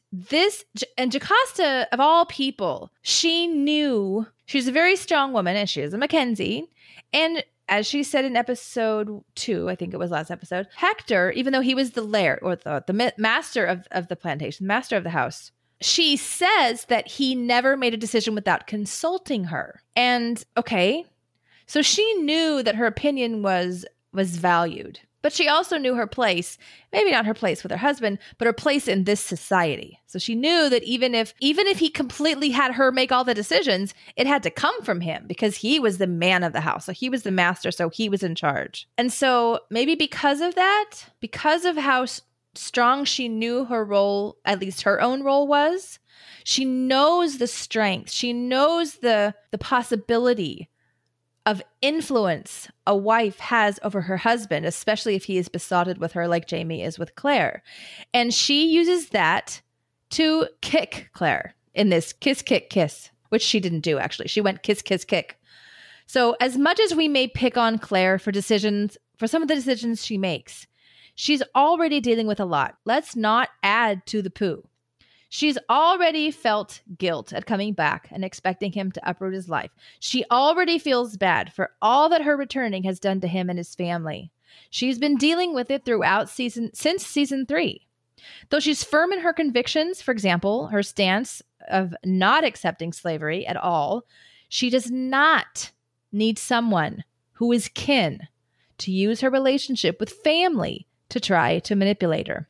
Jocasta, of all people, she knew she's a very strong woman and she is a Mackenzie. And as she said in episode 2, I think it was last episode, Hector, even though he was the laird or the master of the plantation, master of the house, she says that he never made a decision without consulting her. And okay, so she knew that her opinion was valued. But she also knew her place, maybe not her place with her husband, but her place in this society. So she knew that even if he completely had her make all the decisions, it had to come from him because he was the man of the house. So he was the master, so he was in charge. And so maybe because of that, because of how strong she knew her role, at least her own role was, she knows the strength. She knows the possibility of influence a wife has over her husband, especially if he is besotted with her like Jamie is with Claire. And she uses that to kick Claire in this kiss, kick, kiss, which she didn't do, actually. She went kiss, kiss, kick. So as much as we may pick on Claire for some of the decisions she makes, she's already dealing with a lot. Let's not add to the poo. She's already felt guilt at coming back and expecting him to uproot his life. She already feels bad for all that her returning has done to him and his family. She's been dealing with it since season 3. Though she's firm in her convictions, for example, her stance of not accepting slavery at all, she does not need someone who is kin to use her relationship with family to try to manipulate her.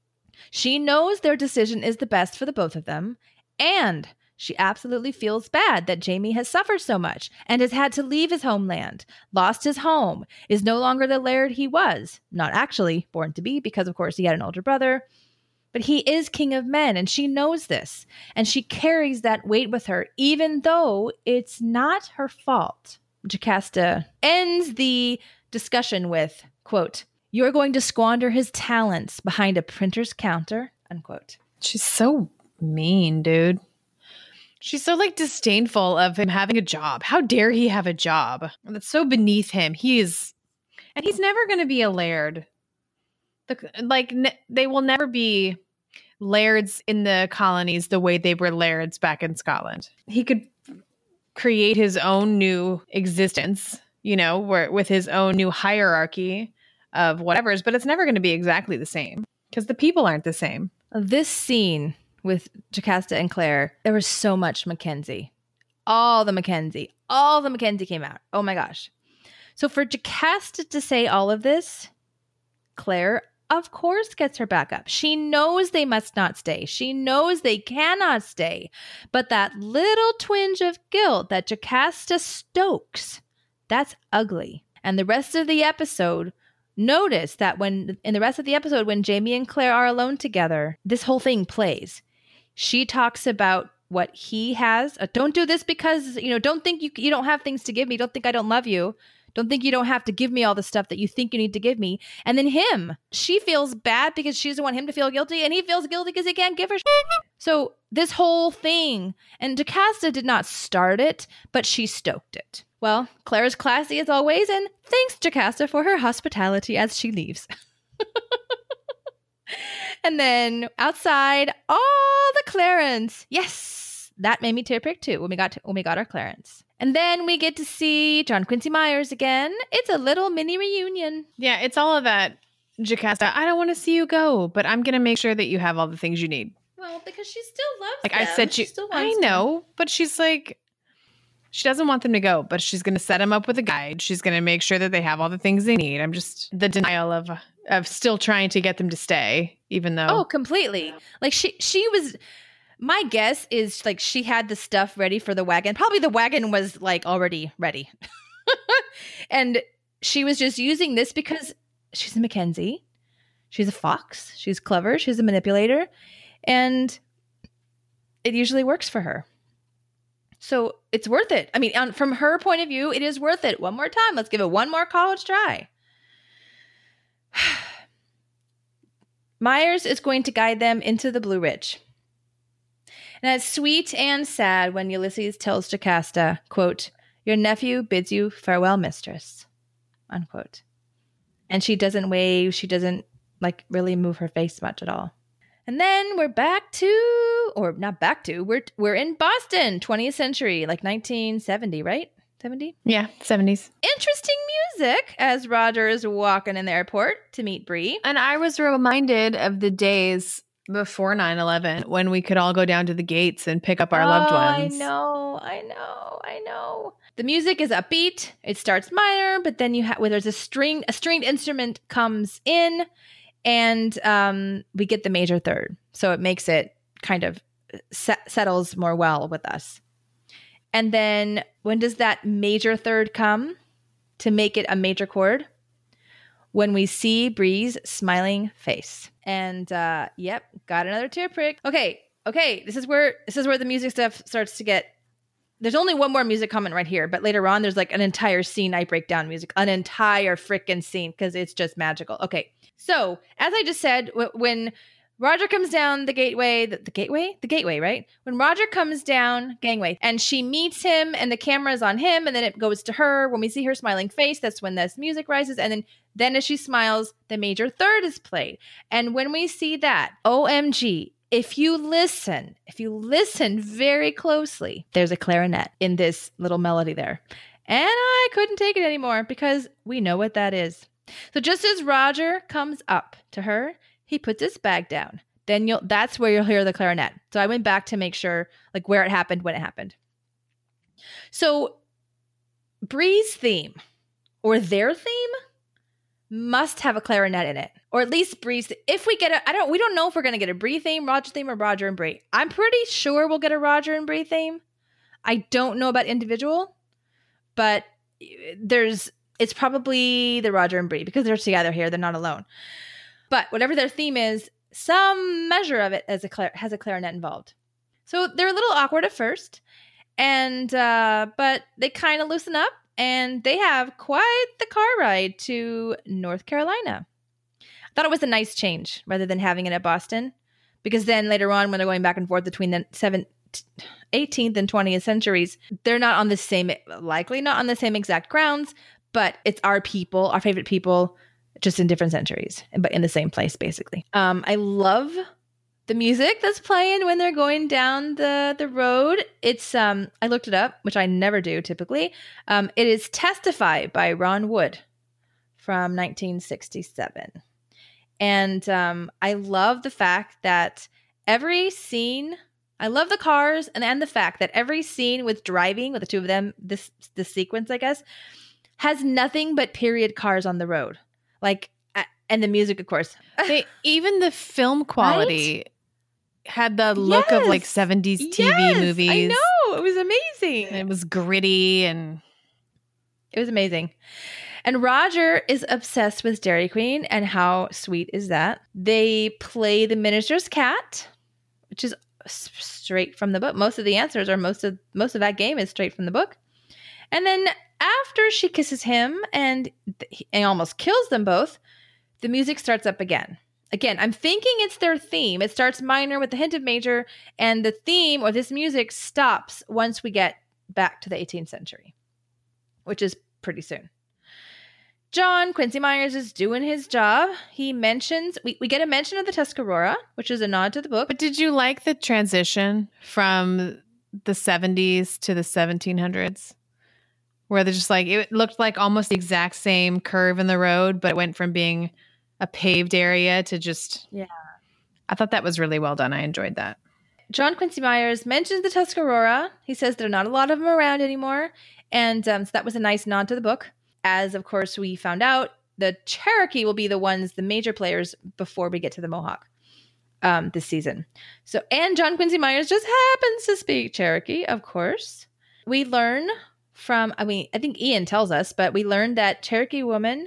She knows their decision is the best for the both of them, and she absolutely feels bad that Jamie has suffered so much and has had to leave his homeland, lost his home, is no longer the laird he was, not actually born to be because, of course, he had an older brother, but he is king of men, and she knows this, and she carries that weight with her, even though it's not her fault. Jocasta ends the discussion with, quote, "You're going to squander his talents behind a printer's counter," unquote. She's so mean, dude. She's so disdainful of him having a job. How dare he have a job? That's so beneath him. He's never going to be a laird. They will never be lairds in the colonies the way they were lairds back in Scotland. He could create his own new existence, with his own new hierarchy of whatever's, but it's never going to be exactly the same because the people aren't the same. This scene with Jocasta and Claire, there was so much Mackenzie. All the Mackenzie came out. Oh my gosh. So for Jocasta to say all of this, Claire, of course, gets her back up. She knows they must not stay. She knows they cannot stay. But that little twinge of guilt that Jocasta stokes, that's ugly. And the rest of the episode, notice that when Jamie and Claire are alone together, this whole thing plays. She talks about what he has. Don't do this because, don't think you don't have things to give me. Don't think I don't love you. Don't think you don't have to give me all the stuff that you think you need to give me. And then she feels bad because she doesn't want him to feel guilty, and he feels guilty because he can't give her shit. So this whole thing, and Jocasta did not start it, but she stoked it. Well, Claire is classy as always, and thanks Jocasta for her hospitality as she leaves. And then outside, all the Clarence. Yes, that made me tear prick too when we got our Clarence. And then we get to see John Quincy Myers again. It's a little mini reunion. Yeah, it's all of that, Jocasta. I don't want to see you go, but I'm going to make sure that you have all the things you need. Well, because she still loves them. I said, I know, but she's like, she doesn't want them to go, but she's going to set them up with a guide. She's going to make sure that they have all the things they need. I'm just the denial of still trying to get them to stay, even though. Oh, completely. Like she was. My guess is like she had the stuff ready for the wagon. Probably the wagon was like already ready. And she was just using this because she's a Mackenzie. She's a fox. She's clever. She's a manipulator. And it usually works for her. So it's worth it. I mean, from her point of view, it is worth it. One more time. Let's give it one more college try. Myers is going to guide them into the Blue Ridge. And it's sweet and sad when Ulysses tells Jocasta, quote, "Your nephew bids you farewell, mistress," unquote. And she doesn't wave. She doesn't really move her face much at all. And then we're we're in Boston, 20th century, like 1970, right? 70? Yeah, 70s. Interesting music as Roger is walking in the airport to meet Bree. And I was reminded of the days before 9/11 when we could all go down to the gates and pick up our loved ones. I know. The music is upbeat. It starts minor, but then there's a stringed instrument comes in, and we get the major third. So it makes it kind of settles more well with us. And then when does that major third come to make it a major chord? When we see Bree's smiling face. And yep, got another tear prick. Okay. This is where the music stuff starts to get. There's only one more music comment right here, but later on there's like an entire scene I break down music, an entire freaking scene because it's just magical. Okay, so as I just said, when Roger comes down the gateway, the gateway, right? When Roger comes down gangway and she meets him and the camera is on him and then it goes to her. When we see her smiling face, that's when this music rises. And then as she smiles, the major third is played. And when we see that, OMG, if you listen very closely, there's a clarinet in this little melody there. And I couldn't take it anymore because we know what that is. So just as Roger comes up to her, he puts his bag down. Then that's where you'll hear the clarinet. So I went back to make sure where it happened, when it happened. So Bree's theme or their theme must have a clarinet in it. Or at least Bree's. If we get we don't know if we're going to get a Bree theme, or Roger and Bree. I'm pretty sure we'll get a Roger and Bree theme. I don't know about individual, but it's probably the Roger and Bree because they're together here. They're not alone. But whatever their theme is, some measure of it has a clarinet involved. So they're a little awkward at first, and but they kind of loosen up, and they have quite the car ride to North Carolina. I thought it was a nice change rather than having it at Boston, because then later on when they're going back and forth between the 18th and 20th centuries, they're likely not on the same exact grounds, but it's our people, our favorite people, just in different centuries, but in the same place, basically. I love the music that's playing when they're going down the road. It's I looked it up, which I never do typically. It is Testify by Ron Wood from 1967. And I love the fact that every scene, I love the cars and the fact that every scene with driving with the two of them, this sequence, I guess, has nothing but period cars on the road. Like, and the music, of course. Even the film quality had the look of like 70s TV movies. I know. It was amazing. It was gritty and it was amazing. And Roger is obsessed with Dairy Queen, and how sweet is that? They play the minister's cat, which is straight from the book. Most of the answers are most of that game is straight from the book. And then after she kisses him and almost kills them both, the music starts up again. Again, I'm thinking it's their theme. It starts minor with the hint of major, and the theme or this music stops once we get back to the 18th century, which is pretty soon. John Quincy Myers is doing his job. He mentions, we get a mention of the Tuscarora, which is a nod to the book. But did you like the transition from the 70s to the 1700s? Where they're just like, it looked like almost the exact same curve in the road, but it went from being a paved area to just, I thought that was really well done. I enjoyed that. John Quincy Myers mentions the Tuscarora. He says there are not a lot of them around anymore. And so that was a nice nod to the book. As, of course, we found out, the Cherokee will be the major players before we get to the Mohawk this season. So, and John Quincy Myers just happens to speak Cherokee, of course. We learn from, I think Ian tells us, but we learned that Cherokee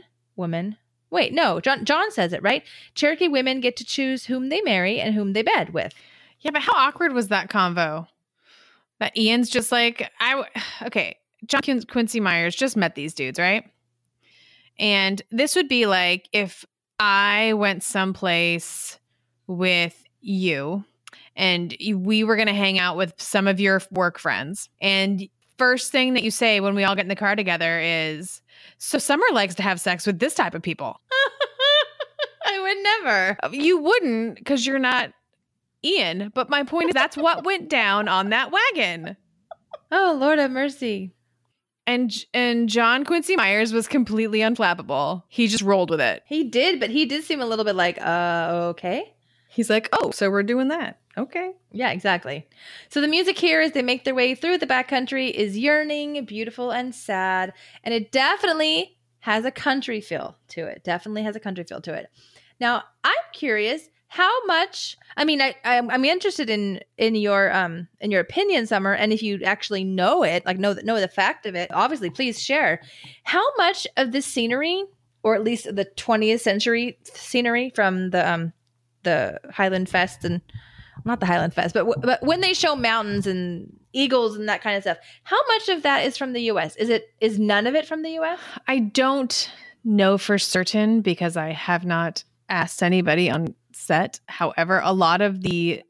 John says it, right? Cherokee women get to choose whom they marry and whom they bed with. Yeah, but how awkward was that convo? That Ian's just like, John Quincy Myers just met these dudes, right? And this would be like if I went someplace with you and we were going to hang out with some of your work friends. And first thing that you say when we all get in the car together is, so Summer likes to have sex with this type of people. I would never. You wouldn't, because you're not Ian. But my point is that's what went down on that wagon. Oh, Lord have mercy. And John Quincy Myers was completely unflappable. He just rolled with it. He did, but he did seem a little bit like, okay. He's like, oh, so we're doing that. Okay. Yeah, exactly. So the music here as they make their way through the backcountry is yearning, beautiful, and sad. And it definitely has a country feel to it. Now, I'm curious how much, I'm interested in your opinion, Summer, and if you actually know it, like know the fact of it, obviously, please share. How much of the scenery, or at least the 20th century scenery from the Highland Fest, and not the Highland Fest, but when they show mountains and eagles and that kind of stuff, how much of that is from the U.S.? Is none of it from the U.S.? I don't know for certain because I have not asked anybody on set. However, a lot of the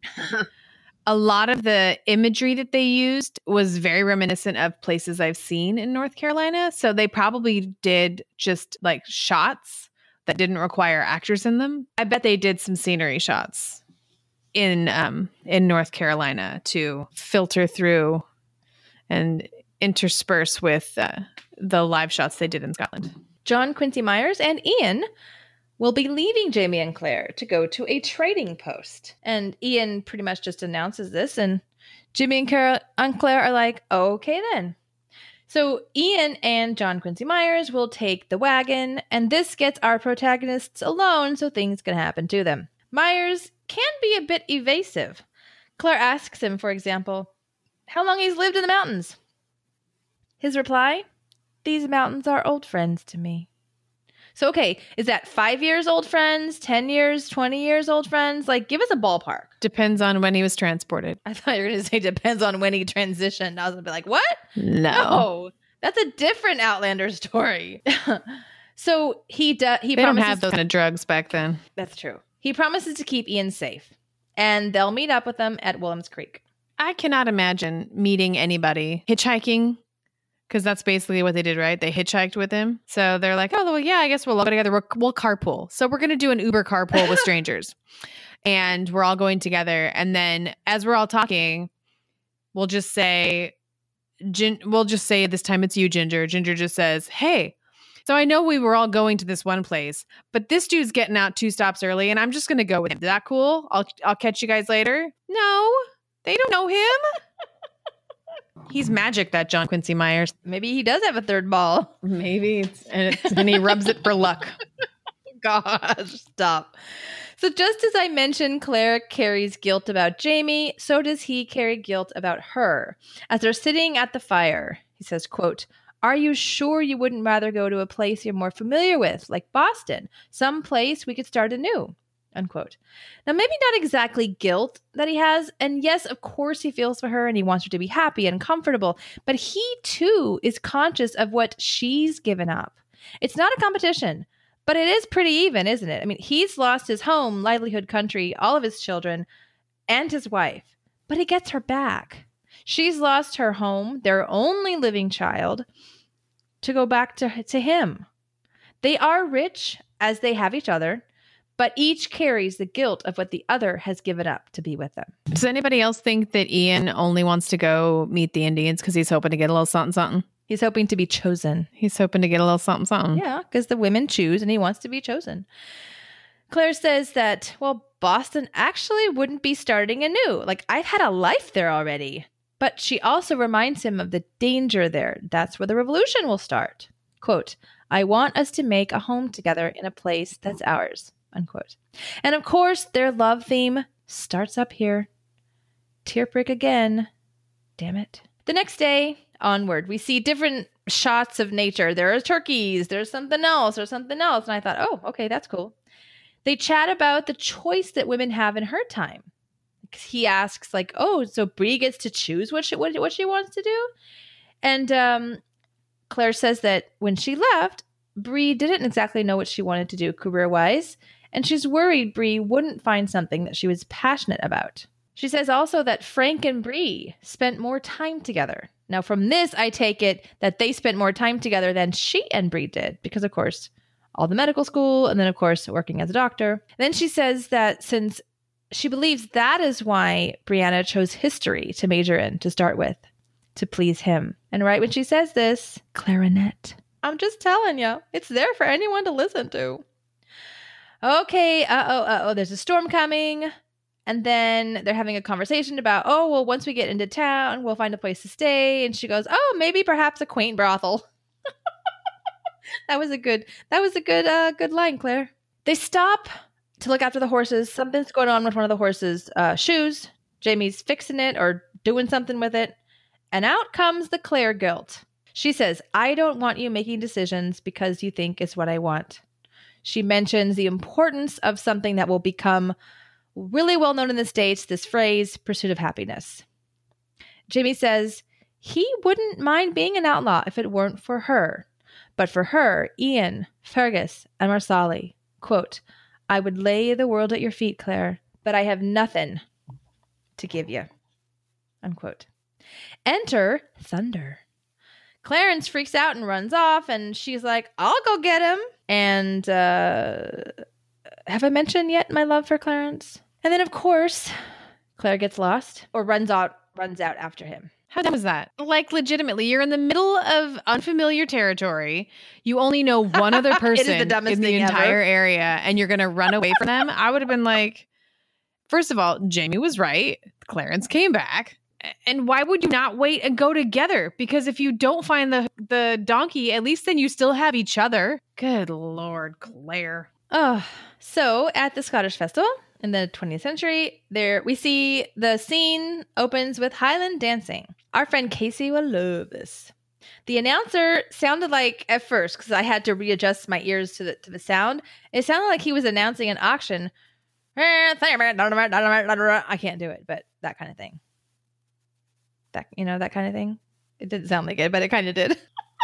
imagery that they used was very reminiscent of places I've seen in North Carolina. So they probably did just like shots that didn't require actors in them. I bet they did some scenery shots in North Carolina to filter through and intersperse with the live shots they did in Scotland. John Quincy Myers and Ian will be leaving Jamie and Claire to go to a trading post. And Ian pretty much just announces this, and Jimmy and Claire are like, okay then. So Ian and John Quincy Myers will take the wagon, and this gets our protagonists alone, so things can happen to them. Myers can be a bit evasive. Claire asks him, for example, how long he's lived in the mountains. His reply, these mountains are old friends to me. So, okay, is that 5 years old friends, 10 years, 20 years old friends? Like, give us a ballpark. Depends on when he was transported. I thought you were going to say depends on when he transitioned. I was going to be like, what? No. That's a different Outlander story. So he They don't have those kind of drugs back then. That's true. He promises to keep Ian safe, and they'll meet up with them at Willems Creek. I cannot imagine meeting anybody hitchhiking, because that's basically what they did, right? They hitchhiked with him. So they're like, oh, well, yeah, I guess we'll all go together. We'll carpool. So we're going to do an Uber carpool with strangers. And we're all going together. And then as we're all talking, we'll just say this time it's you, Ginger. Ginger just says, hey, So I know we were all going to this one place, but this dude's getting out 2 stops early, and I'm just going to go with him. Is that cool? I'll catch you guys later. No, they don't know him. He's magic, that John Quincy Myers. Maybe he does have a third ball. Maybe. And he rubs it for luck. Gosh, stop. So just as I mentioned, Claire carries guilt about Jamie, so does he carry guilt about her. As they're sitting at the fire, he says, quote, "Are you sure you wouldn't rather go to a place you're more familiar with, like Boston, some place we could start anew?" Unquote. Now, maybe not exactly guilt that he has. And yes, of course he feels for her and he wants her to be happy and comfortable. But he too is conscious of what she's given up. It's not a competition, but it is pretty even, isn't it? I mean, he's lost his home, livelihood, country, all of his children, and his wife. But he gets her back. She's lost her home, their only living child, to go back to him. They are rich as they have each other, but each carries the guilt of what the other has given up to be with them. Does anybody else think that Ian only wants to go meet the Indians because he's hoping to get a little something, something? He's hoping to be chosen. He's hoping to get a little something, something. Yeah, because the women choose and he wants to be chosen. Claire says that, well, Boston actually wouldn't be starting anew. Like, I've had a life there already. But she also reminds him of the danger there. That's where the revolution will start. Quote, "I want us to make a home together in a place that's ours." Unquote. And of course, their love theme starts up here. Tear prick again. Damn it. The next day, onward, we see different shots of nature. There are turkeys, there's something else, or something else. And I thought, oh, okay, that's cool. They chat about the choice that women have in her time. He asks, like, oh, so Bree gets to choose what she wants to do? And Claire says that when she left, Bree didn't exactly know what she wanted to do career-wise, and she's worried Bree wouldn't find something that she was passionate about. She says also that Frank and Bree spent more time together. Now, from this, I take it that they spent more time together than she and Bree did, because, of course, all the medical school, and then, of course, working as a doctor. Then she says that since she believes that is why Brianna chose history to major in to start with, to please him. And right when she says this, clarinet. I'm just telling you, it's there for anyone to listen to. Okay, there's a storm coming. And then they're having a conversation about, oh, well, once we get into town, we'll find a place to stay. And she goes, oh, maybe perhaps a quaint brothel. That was a good line, Claire. They stop to look after the horses. Something's going on with one of the horses' shoes. Jamie's fixing it or doing something with it. And out comes the Claire guilt. She says, I don't want you making decisions because you think it's what I want. She mentions the importance of something that will become really well known in the States, this phrase, pursuit of happiness. Jamie says he wouldn't mind being an outlaw if it weren't for her. But for her, Ian, Fergus, and Marsali, quote, I would lay the world at your feet, Claire, but I have nothing to give you, unquote. Enter Thunder. Clarence freaks out and runs off, and she's like, I'll go get him. And have I mentioned yet my love for Clarence? And then, of course, Claire gets lost or runs out after him. How dumb is that? Like, legitimately, you're in the middle of unfamiliar territory. You only know one other person in the entire area, and you're going to run away from them. I would have been like, first of all, Jamie was right. Clarence came back. And why would you not wait and go together? Because if you don't find the donkey, at least then you still have each other. Good Lord, Claire. Oh, so at the Scottish Festival in the 20th century, there we see the scene opens with Highland dancing. Our friend Casey will love this. The announcer sounded like, at first, because I had to readjust my ears to the sound, it sounded like he was announcing an auction. I can't do it, but that kind of thing. That kind of thing. It didn't sound like it, but it kind of did.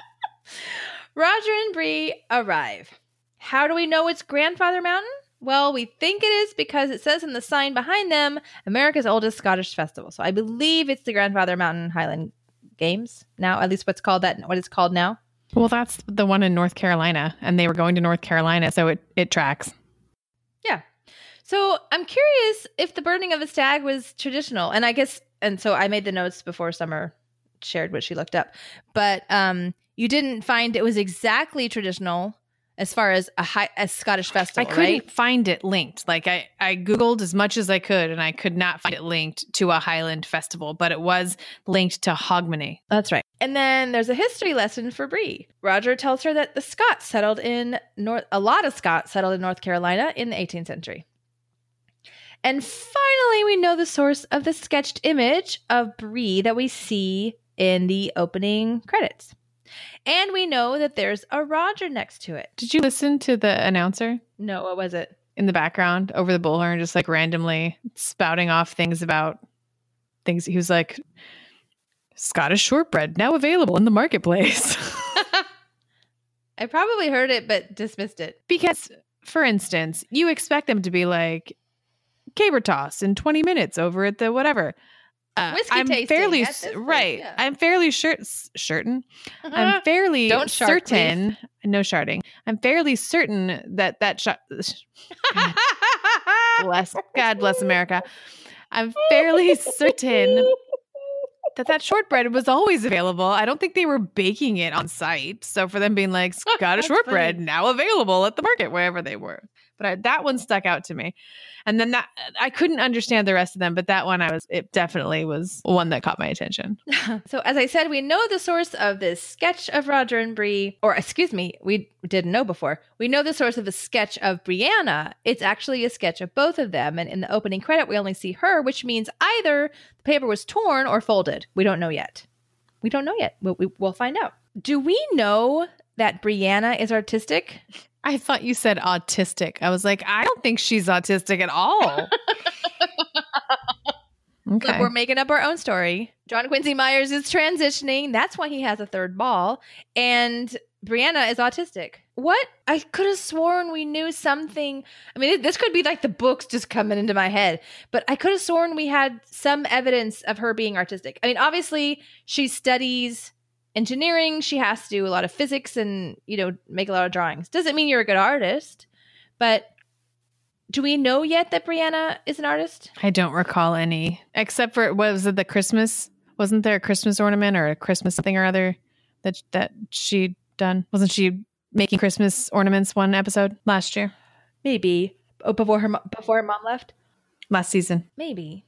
Roger and Bree arrive. How do we know it's Grandfather Mountain? Well, we think it is because it says in the sign behind them, America's oldest Scottish festival. So I believe it's the Grandfather Mountain Highland Games now, at least what it's called now. Well, that's the one in North Carolina, and they were going to North Carolina, so it tracks. Yeah. So I'm curious if the burning of the stag was traditional, and so I made the notes before Summer shared what she looked up. But you didn't find it was exactly traditional as far as a Scottish festival, I couldn't right? find it linked. Like I Googled as much as I could, and I could not find it linked to a Highland festival, but it was linked to Hogmanay. That's right. And then there's a history lesson for Bree. Roger tells her that a lot of Scots settled in North Carolina in the 18th century. And finally, we know the source of the sketched image of Bree that we see in the opening credits. And we know that there's a Roger next to it. Did you listen to the announcer? No, what was it? In the background over the bullhorn, just like randomly spouting off things about things. He was like, Scottish shortbread now available in the marketplace. I probably heard it, but dismissed it. Because, for instance, you expect them to be like, caber toss in 20 minutes over at the whatever. Whiskey I'm tasting fairly at this place, right. yeah. I'm fairly certain. I'm fairly Don't shart, certain. No sharding. I'm fairly certain that shot. God bless America. I'm fairly certain that shortbread was always available. I don't think they were baking it on site. So for them being like Scottish shortbread now available at the market wherever they were. But that one stuck out to me. And then that I couldn't understand the rest of them, but that one it definitely was one that caught my attention. So as I said, we know the source of this sketch of Roger and Bree, or excuse me, we didn't know before. We know the source of the sketch of Brianna. It's actually a sketch of both of them. And in the opening credit, we only see her, which means either the paper was torn or folded. We don't know yet. We'll find out. Do we know that Brianna is artistic? I thought you said autistic. I was like, I don't think she's autistic at all. Okay. Look, we're making up our own story. John Quincy Myers is transitioning. That's why he has a third ball. And Brianna is autistic. What? I could have sworn we knew something. I mean, this could be like the books just coming into my head. But I could have sworn we had some evidence of her being artistic. I mean, obviously, she studies engineering. She has to do a lot of physics and, make a lot of drawings. Doesn't mean you're a good artist. But do we know yet that Brianna is an artist? I don't recall any, except for, was it the Christmas? Wasn't there a Christmas ornament or a Christmas something or other that she'd done? Wasn't she making Christmas ornaments one episode last year? Maybe. Oh, before her mom left? Last season. Maybe.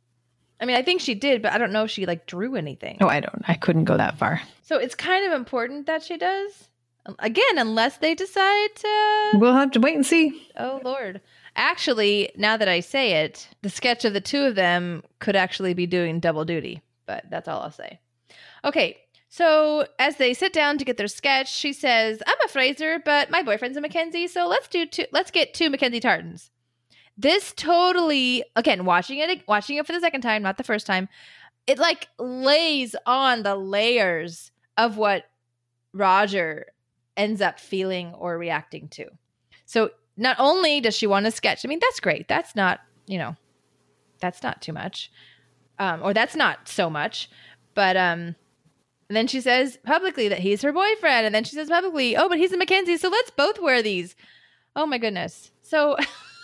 I mean, I think she did, but I don't know if she drew anything. Oh, I couldn't go that far. So it's kind of important that she does. Again, unless they decide to... We'll have to wait and see. Oh, Lord. Actually, now that I say it, the sketch of the two of them could actually be doing double duty. But that's all I'll say. Okay, so as they sit down to get their sketch, she says, I'm a Fraser, but my boyfriend's a Mackenzie, so let's get two Mackenzie tartans. This totally, again, watching it for the second time, not the first time, it lays on the layers of what Roger ends up feeling or reacting to. So not only does she want to sketch, I mean, that's great. That's not, that's not too much. Or that's not so much. But and then she says publicly that he's her boyfriend. And then she says publicly, oh, but he's a Mackenzie, so let's both wear these. Oh, my goodness. So...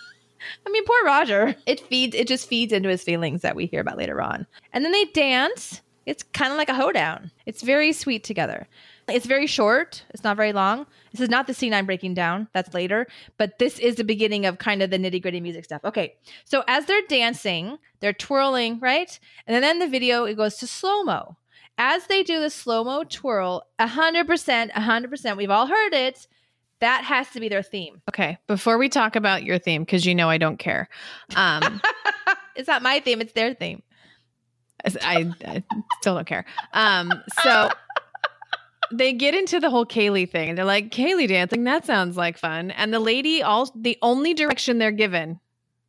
I mean, poor Roger. It just feeds into his feelings that we hear about later on. And then they dance. It's kind of like a hoedown. It's very sweet together. It's very short. It's not very long. This is not the scene I'm breaking down. That's later. But this is the beginning of kind of the nitty gritty music stuff. Okay. So as they're dancing, they're twirling, right? And then the video, it goes to slow-mo. As they do the slow-mo twirl, 100%, we've all heard it. That has to be their theme. Okay. Before we talk about your theme, because I don't care. It's not my theme. It's their theme. I still don't care. So they get into the whole Kaylee thing. And they're like, Kaylee dancing, that sounds like fun. And the only direction they're given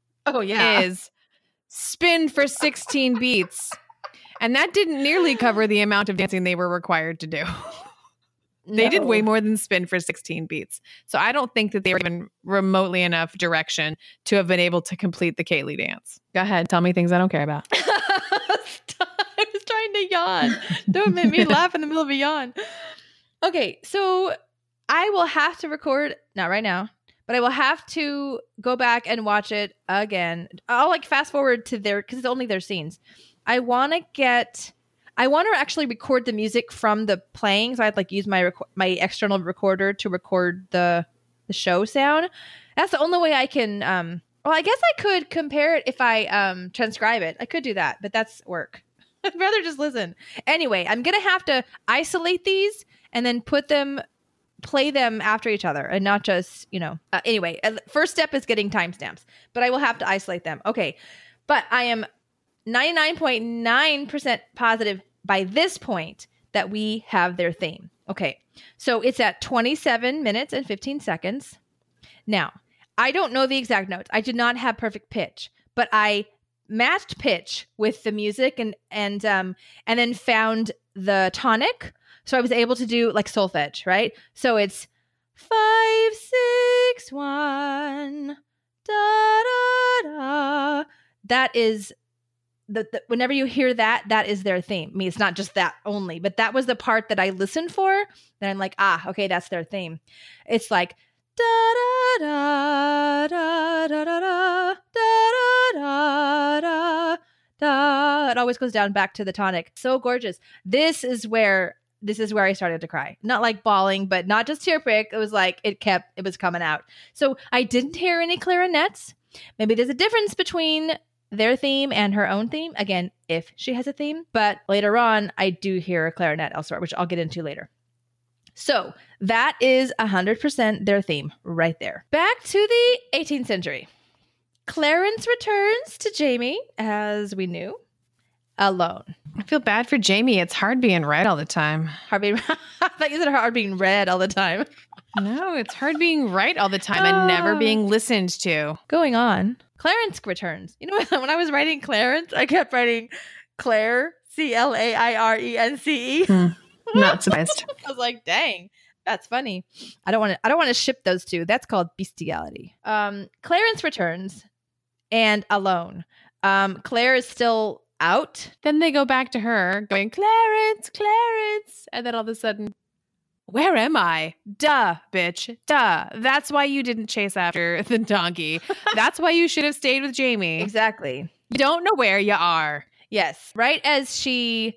is spin for 16 beats. And that didn't nearly cover the amount of dancing they were required to do. They did way more than spin for 16 beats. So I don't think that they were given remotely enough direction to have been able to complete the Kaylee dance. Go ahead. Tell me things I don't care about. I was trying to yawn. Don't make me laugh in the middle of a yawn. Okay, so I will have to record, not right now, but I will have to go back and watch it again. I'll fast forward to because it's only their scenes. I want to get... I want to actually record the music from the playing. So I'd like use my external recorder to record the show sound. That's the only way I can. Well, I guess I could compare it if I transcribe it. I could do that, but that's work. I'd rather just listen. Anyway, I'm going to have to isolate these and then play them after each other and not just, anyway, first step is getting timestamps, but I will have to isolate them. Okay. But I am 99.9% positive by this point that we have their theme. Okay. So it's at 27 minutes and 15 seconds. Now, I don't know the exact notes. I did not have perfect pitch, but I matched pitch with the music and then found the tonic. So I was able to do like solfege, right? So it's 5, 6, 1, da da da. That is whenever you hear that, that is their theme. I mean, it's not just that only, but that was the part that I listened for. Then I'm like, okay, that's their theme. It's like da da da da da da da da da da. It always goes down back to the tonic. So gorgeous. This is where I started to cry. Not like bawling, but not just tear prick. It was like it was coming out. So I didn't hear any clarinets. Maybe there's a difference between their theme and her own theme. Again, if she has a theme. But later on, I do hear a clarinet elsewhere, which I'll get into later. So that is 100% their theme right there. Back to the 18th century. Clarence returns to Jamie, as we knew, alone. I feel bad for Jamie. It's hard being right all the time. I thought you said hard being read all the time. No, it's hard being right all the time and never being listened to. Going on. Clarence returns. You know, when I was writing Clarence, I kept writing Claire, Clairence. Not surprised. I was like, dang, that's funny. I don't want to ship those two. That's called bestiality. Clarence returns and alone. Claire is still out. Then they go back to her going, Clarence. And then all of a sudden, where am I? Duh, bitch. Duh. That's why you didn't chase after the donkey. That's why you should have stayed with Jamie. Exactly. You don't know where you are. Yes. Right as she,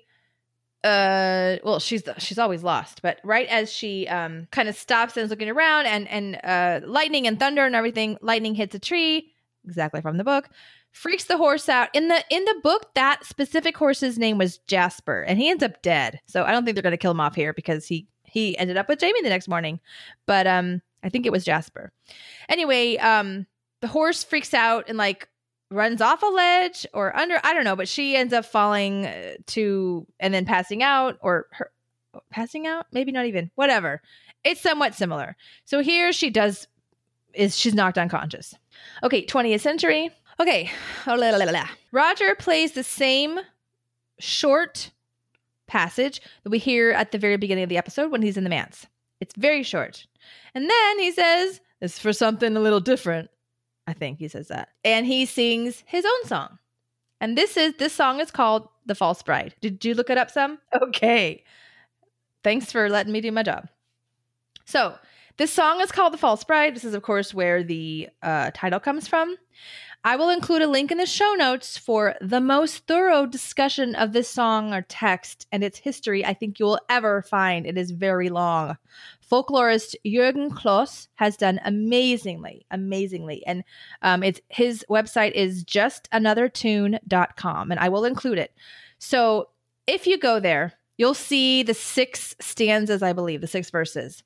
she's always lost, but right as she kind of stops and is looking around and lightning and thunder and everything, lightning hits a tree, exactly from the book, freaks the horse out. In the book, that specific horse's name was Jasper, and he ends up dead. So I don't think they're going to kill him off here because he ended up with Jamie the next morning. But I think it was Jasper. Anyway, the horse freaks out and like runs off a ledge or under, I don't know, but she ends up falling and then passing out, maybe not even, whatever. It's somewhat similar. So here she's knocked unconscious. Okay, 20th century. Okay. Roger plays the same short passage that we hear at the very beginning of the episode when he's in the manse. It's very short. And then he says, it's for something a little different. I think he says that. And he sings his own song. And this song is called The False Bride. Did you look it up some? Okay. Thanks for letting me do my job. So this song is called The False Bride. This is, of course, where the title comes from. I will include a link in the show notes for the most thorough discussion of this song or text and its history I think you will ever find. It is very long. Folklorist Jürgen Kloss has done amazingly. And his website is justanothertune.com, and I will include it. So if you go there, you'll see the 6 stanzas, I believe, the 6 verses.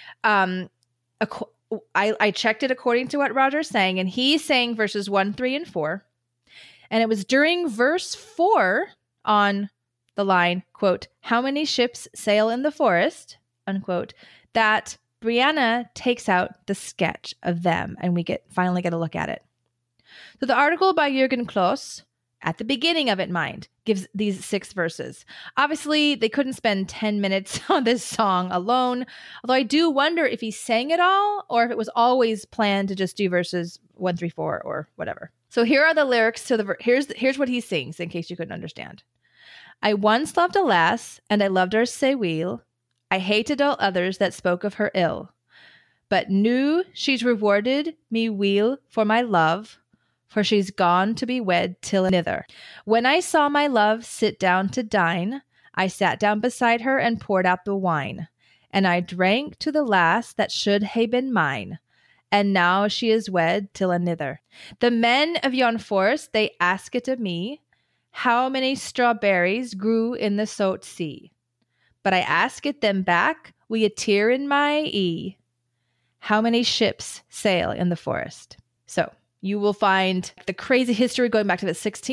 I checked it according to what Roger's saying, and he sang verses 1, 3, and 4. And it was during verse 4 on the line, quote, how many ships sail in the forest, unquote, that Brianna takes out the sketch of them, and we finally get a look at it. So the article by Jürgen Kloss, at the beginning of it, gives these 6 verses. Obviously, they couldn't spend 10 minutes on this song alone, although I do wonder if he sang it all or if it was always planned to just do verses 1, 3, 4 or whatever. So here are the lyrics to here's what he sings in case you couldn't understand. I once loved a lass, and I loved her sae weel. I hated all others that spoke of her ill. But noo she's rewarded me weel for my love, for she's gone to be wed till nither. When I saw my love sit down to dine, I sat down beside her and poured out the wine. And I drank to the last that should hae been mine. And now she is wed till anither. The men of yon forest, they ask it of me, how many strawberries grew in the salt sea. But I ask it them back, wi' a tear in my ee, how many ships sail in the forest. So you will find the crazy history going back to the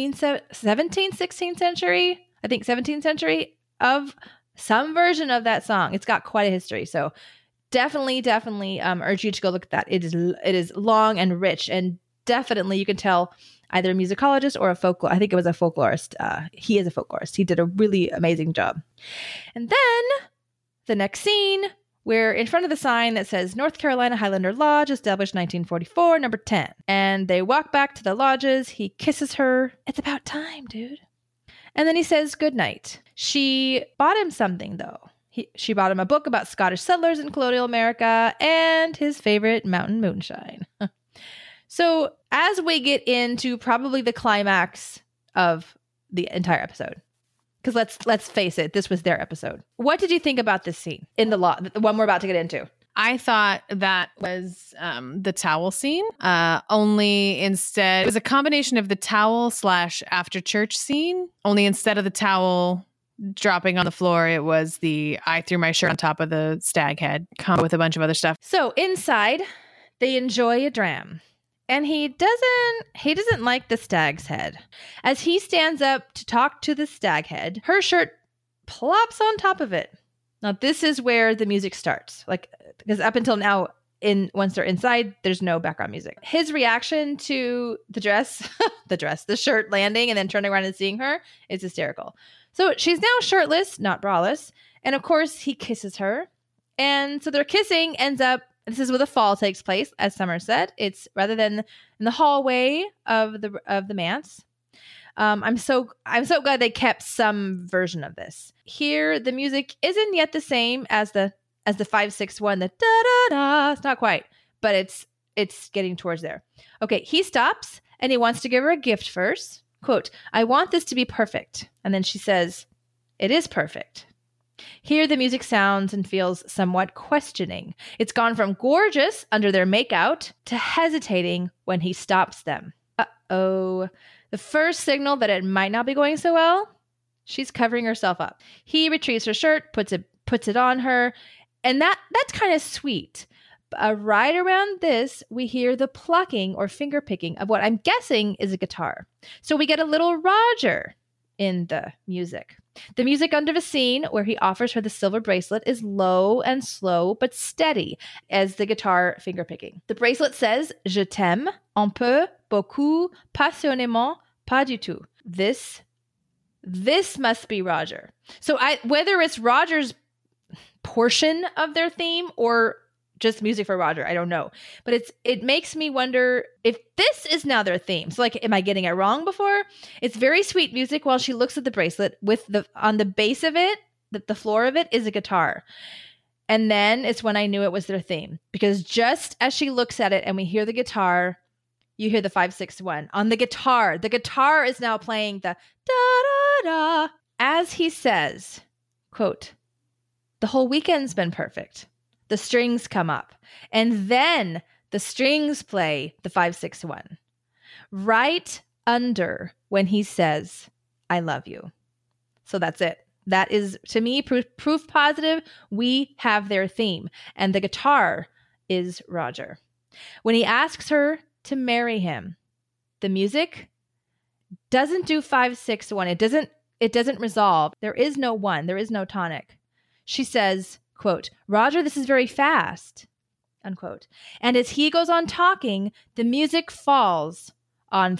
16th century, I think 17th century, of some version of that song. It's got quite a history. So definitely urge you to go look at that. It is long and rich, and definitely you can tell either a musicologist or I think it was a folklorist. He is a folklorist. He did a really amazing job. And then the next scene, we're in front of the sign that says North Carolina Highlander Lodge, established 1944, number 10. And they walk back to the lodges. He kisses her. It's about time, dude. And then he says goodnight. She bought him something, though. She bought him a book about Scottish settlers in colonial America and his favorite mountain moonshine. So as we get into probably the climax of the entire episode, because let's face it, this was their episode. What did you think about this scene in the one we're about to get into? I thought that was the towel scene. Only instead, it was a combination of the towel / after church scene. Only instead of the towel dropping on the floor, it was I threw my shirt on top of the stag head, come with a bunch of other stuff. So inside, they enjoy a dram. And he doesn't like the stag's head. As he stands up to talk to the stag head, her shirt plops on top of it. Now, this is where the music starts. Because up until now, once they're inside, there's no background music. His reaction to the shirt landing and then turning around and seeing her is hysterical. So she's now shirtless, not braless. And of course, he kisses her. And so their kissing ends up, this is where the fall takes place, as Summer said. It's rather than in the hallway of the manse. I'm so glad they kept some version of this. Here, the music isn't yet the same as the 5-6-1, the da da da. It's not quite, but it's getting towards there. Okay, he stops and he wants to give her a gift first. Quote, "I want this to be perfect." And then she says, "It is perfect." Here, the music sounds and feels somewhat questioning. It's gone from gorgeous under their makeout to hesitating when he stops them. Uh-oh. The first signal that it might not be going so well, she's covering herself up. He retrieves her shirt, puts it on her, and that's kind of sweet. Right around this, we hear the plucking or finger picking of what I'm guessing is a guitar. So we get a little Roger in the music. The music under the scene where he offers her the silver bracelet is low and slow, but steady as the guitar finger picking. The bracelet says, "Je t'aime, un peu, beaucoup, passionnément, pas du tout." This must be Roger. So whether it's Roger's portion of their theme or just music for Roger, I don't know. But it makes me wonder if this is now their theme. So am I getting it wrong before? It's very sweet music while she looks at the bracelet with on the base of it, the floor of it is a guitar. And then it's when I knew it was their theme, because just as she looks at it and we hear the guitar, you hear the 5-6-1 on the guitar. The guitar is now playing the da da da. As he says, quote, "The whole weekend's been perfect." The strings come up, and then the strings play the 5-6-1 right under when he says, "I love you." So that's it. That is, to me, proof positive we have their theme, and the guitar is Roger. When he asks her to marry him, the music doesn't do 5-6-1. It doesn't resolve. There is no one. There is no tonic. She says, quote, "Roger, this is very fast," unquote. And as he goes on talking, the music falls on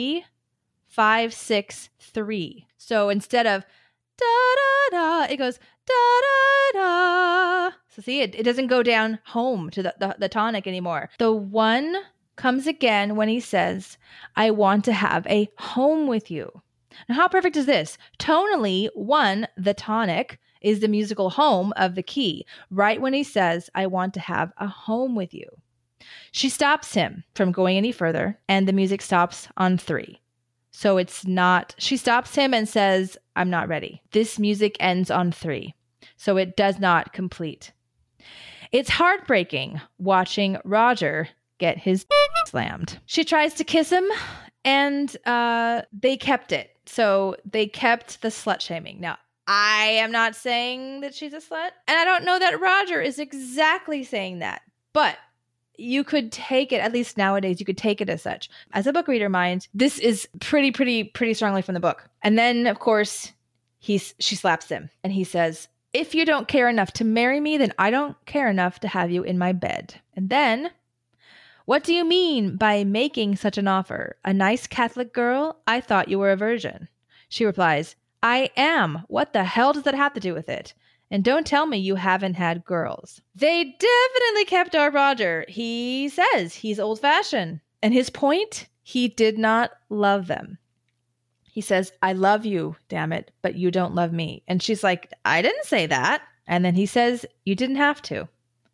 3-5-6-3. So instead of da da da, it goes da da da. So see, it doesn't go down home to the tonic anymore. The one comes again when he says, "I want to have a home with you." Now, how perfect is this? Tonally, the tonic, is the musical home of the key, right when he says, "I want to have a home with you." She stops him from going any further, and the music stops on 3. So it's not, she stops him and says, I'm not ready. This music ends on 3, so it does not complete. It's heartbreaking watching Roger get his slammed. She tries to kiss him, and they kept it. So they kept the slut shaming. Now, I am not saying that she's a slut, and I don't know that Roger is exactly saying that, but you could take it, at least nowadays, you could take it as such. As a book reader mind, this is pretty strongly from the book. And then, of course, she slaps him, and he says, "If you don't care enough to marry me, then I don't care enough to have you in my bed." And then, "What do you mean by making such an offer? A nice Catholic girl? I thought you were a virgin." She replies, "I am. What the hell does that have to do with it? And don't tell me you haven't had girls." They definitely kept our Roger. He says he's old-fashioned. And his point, he did not love them. He says, "I love you, damn it, but you don't love me." And she's like, "I didn't say that." And then he says, "You didn't have to."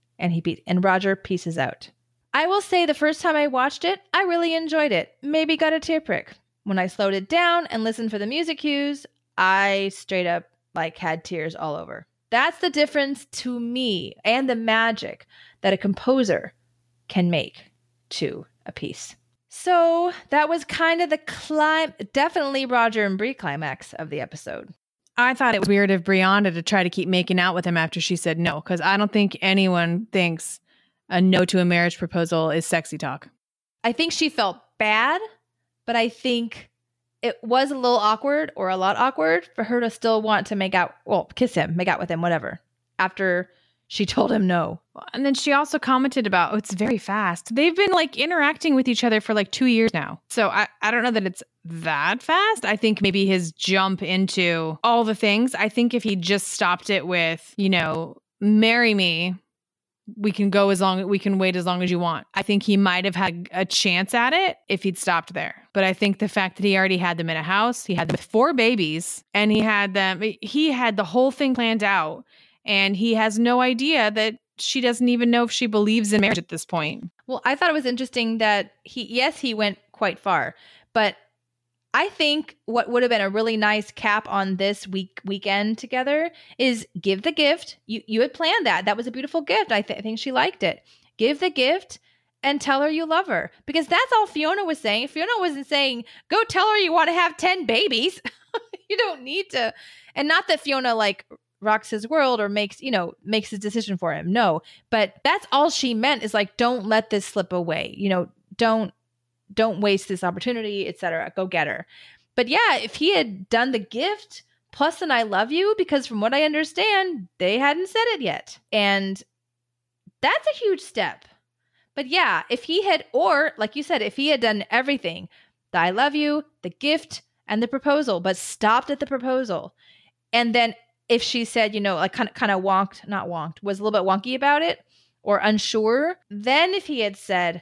And Roger pieces out. I will say the first time I watched it, I really enjoyed it. Maybe got a tear prick. When I slowed it down and listened for the music cues, I straight up had tears all over. That's the difference to me, and the magic that a composer can make to a piece. So that was kind of the definitely Roger and Bree climax of the episode. I thought it was weird of Brianna to try to keep making out with him after she said no, because I don't think anyone thinks a no to a marriage proposal is sexy talk. I think she felt bad, but I think it was a little awkward, or a lot awkward, for her to still want to kiss him, make out with him, whatever, after she told him no. And then she also commented about, it's very fast. They've been interacting with each other for 2 years now. So I don't know that it's that fast. I think maybe his jump into all the things, I think if he just stopped it with, marry me, we can wait as long as you want. I think he might have had a chance at it if he'd stopped there. But I think the fact that he already had them in a house, he had them with 4 babies, and he had the whole thing planned out, and he has no idea that she doesn't even know if she believes in marriage at this point. Well, I thought it was interesting that he went quite far, but I think what would have been a really nice cap on this weekend together is give the gift. You had planned that. That was a beautiful gift. I think she liked it. Give the gift and tell her you love her, because that's all Fiona was saying. Fiona wasn't saying, go tell her you want to have 10 babies. You don't need to. And not that Fiona rocks his world or makes his decision for him. No, but that's all she meant is don't let this slip away. Don't waste this opportunity, etc. Go get her. But yeah, if he had done the gift plus an I love you, because from what I understand, they hadn't said it yet. And that's a huge step. But yeah, if he had, or like you said, if he had done everything, the I love you, the gift, and the proposal, but stopped at the proposal. And then if she said, kind of was a little bit wonky about it or unsure, then if he had said,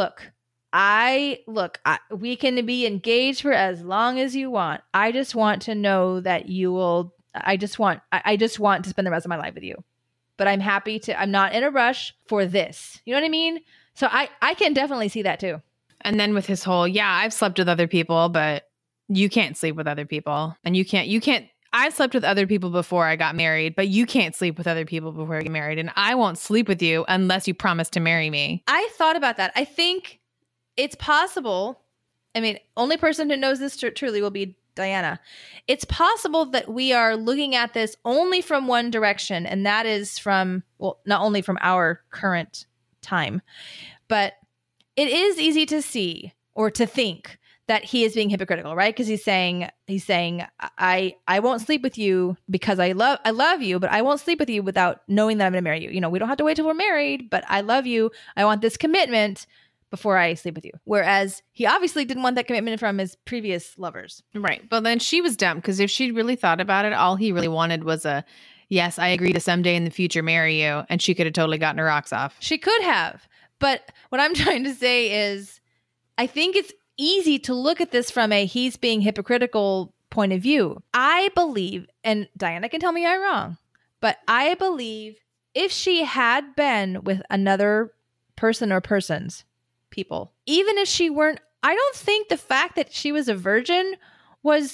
we can be engaged for as long as you want. I just want to know that you will, I just want to spend the rest of my life with you, but I'm not in a rush for this. You know what I mean? So I can definitely see that too. And then with his whole, I've slept with other people, but you can't sleep with other people. And you can't, I slept with other people before I got married, but you can't sleep with other people before I get married. And I won't sleep with you unless you promise to marry me. I thought about that. I think it's possible. I mean, only person who knows this truly will be Diana. It's possible that we are looking at this only from one direction, and that is not only from our current time, but it is easy to see or to think that he is being hypocritical, right? Because he's saying, I won't sleep with you because I love you, but I won't sleep with you without knowing that I'm going to marry you. We don't have to wait till we're married, but I love you. I want this commitment before I sleep with you. Whereas he obviously didn't want that commitment from his previous lovers. Right. But then she was dumb, because if she'd really thought about it, all he really wanted was yes, I agree to someday in the future marry you. And she could have totally gotten her rocks off. She could have. But what I'm trying to say is, I think it's easy to look at this from he's being hypocritical point of view. I believe, and Diana can tell me I'm wrong, but I believe if she had been with another person or persons, people, even if she weren't, I don't think the fact that she was a virgin was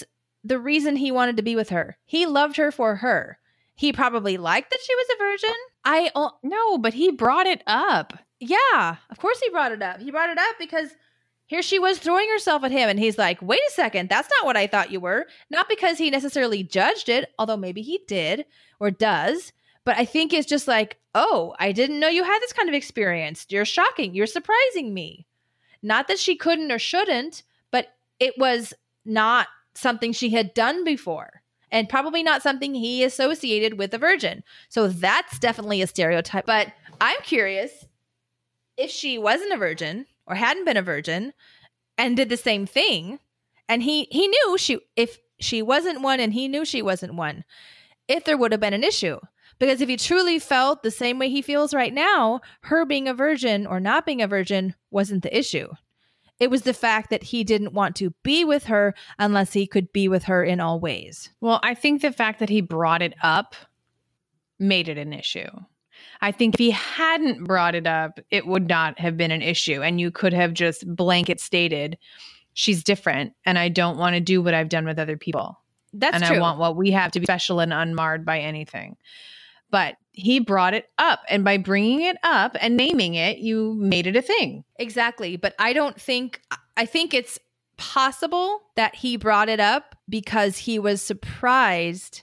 the reason he wanted to be with her. He loved her for her. He probably liked that she was a virgin. No, but he brought it up. Yeah, of course he brought it up. He brought it up because here she was throwing herself at him, and he's like, wait a second, that's not what I thought you were. Not because he necessarily judged it, although maybe he did or does, but I think it's just like, oh, I didn't know you had this kind of experience. You're shocking. You're surprising me. Not that she couldn't or shouldn't, but it was not something she had done before, and probably not something he associated with a virgin. So that's definitely a stereotype. But I'm curious if she wasn't a virgin or hadn't been a virgin and did the same thing, and he knew if she wasn't one and he knew she wasn't one, if there would have been an issue. Because if he truly felt the same way he feels right now, her being a virgin or not being a virgin wasn't the issue. It was the fact that he didn't want to be with her unless he could be with her in all ways. Well, I think the fact that he brought it up made it an issue. I think if he hadn't brought it up, it would not have been an issue. And you could have just blanket stated, she's different and I don't want to do what I've done with other people. That's and true. I want what we have to be special and unmarred by anything. But he brought it up. And by bringing it up and naming it, you made it a thing. Exactly. But I think it's possible that he brought it up because he was surprised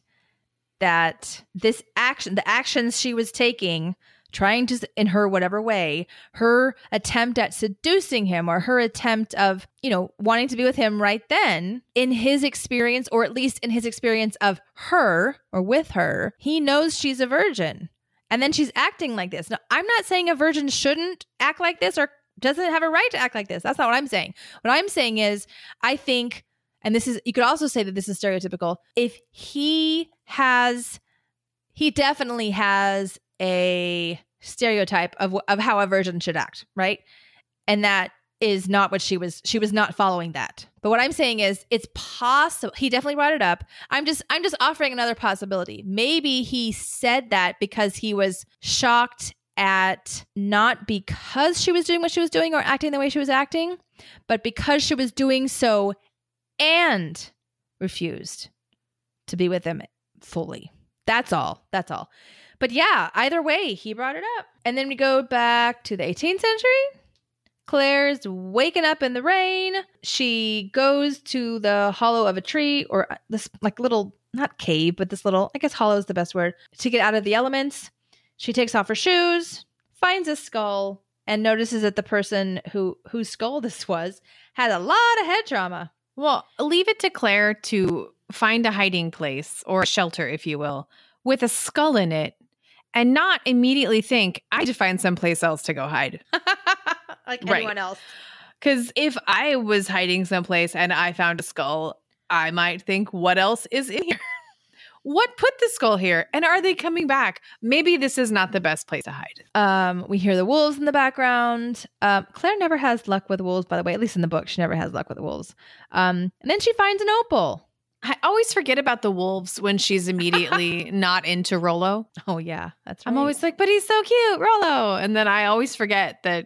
that the actions she was taking, trying to, in her whatever way, her attempt at seducing him or her attempt of, wanting to be with him right then, in his experience, or at least in his experience of her or with her, he knows she's a virgin. And then she's acting like this. Now, I'm not saying a virgin shouldn't act like this or doesn't have a right to act like this. That's not what I'm saying. What I'm saying is, I think, and this is, you could also say that this is stereotypical, if he definitely has a stereotype of how a virgin should act, right? And that is not what she was not following that. But what I'm saying is, it's possible he definitely brought it up. I'm just offering another possibility. Maybe he said that because he was shocked at, not because she was doing what she was doing or acting the way she was acting, but because she was doing so and refused to be with him fully. That's all. But yeah, either way, he brought it up. And then we go back to the 18th century. Claire's waking up in the rain. She goes to the hollow of a tree, or this like little, not cave, but this little, I guess hollow is the best word, to get out of the elements. She takes off her shoes, finds a skull, and notices that the person whose skull this was had a lot of head trauma. Well, leave it to Claire to find a hiding place, or a shelter, if you will, with a skull in it, and not immediately think, I need to find someplace else to go hide. Like anyone else. Because if I was hiding someplace and I found a skull, I might think, what else is in here? What put the skull here? And are they coming back? Maybe this is not the best place to hide. We hear the wolves in the background. Claire never has luck with wolves, by the way. At least in the book, she never has luck with the wolves. And then she finds an opal. I always forget about the wolves when she's immediately not into Rollo. Oh, yeah. That's right. I'm always like, but he's so cute, Rollo. And then I always forget that,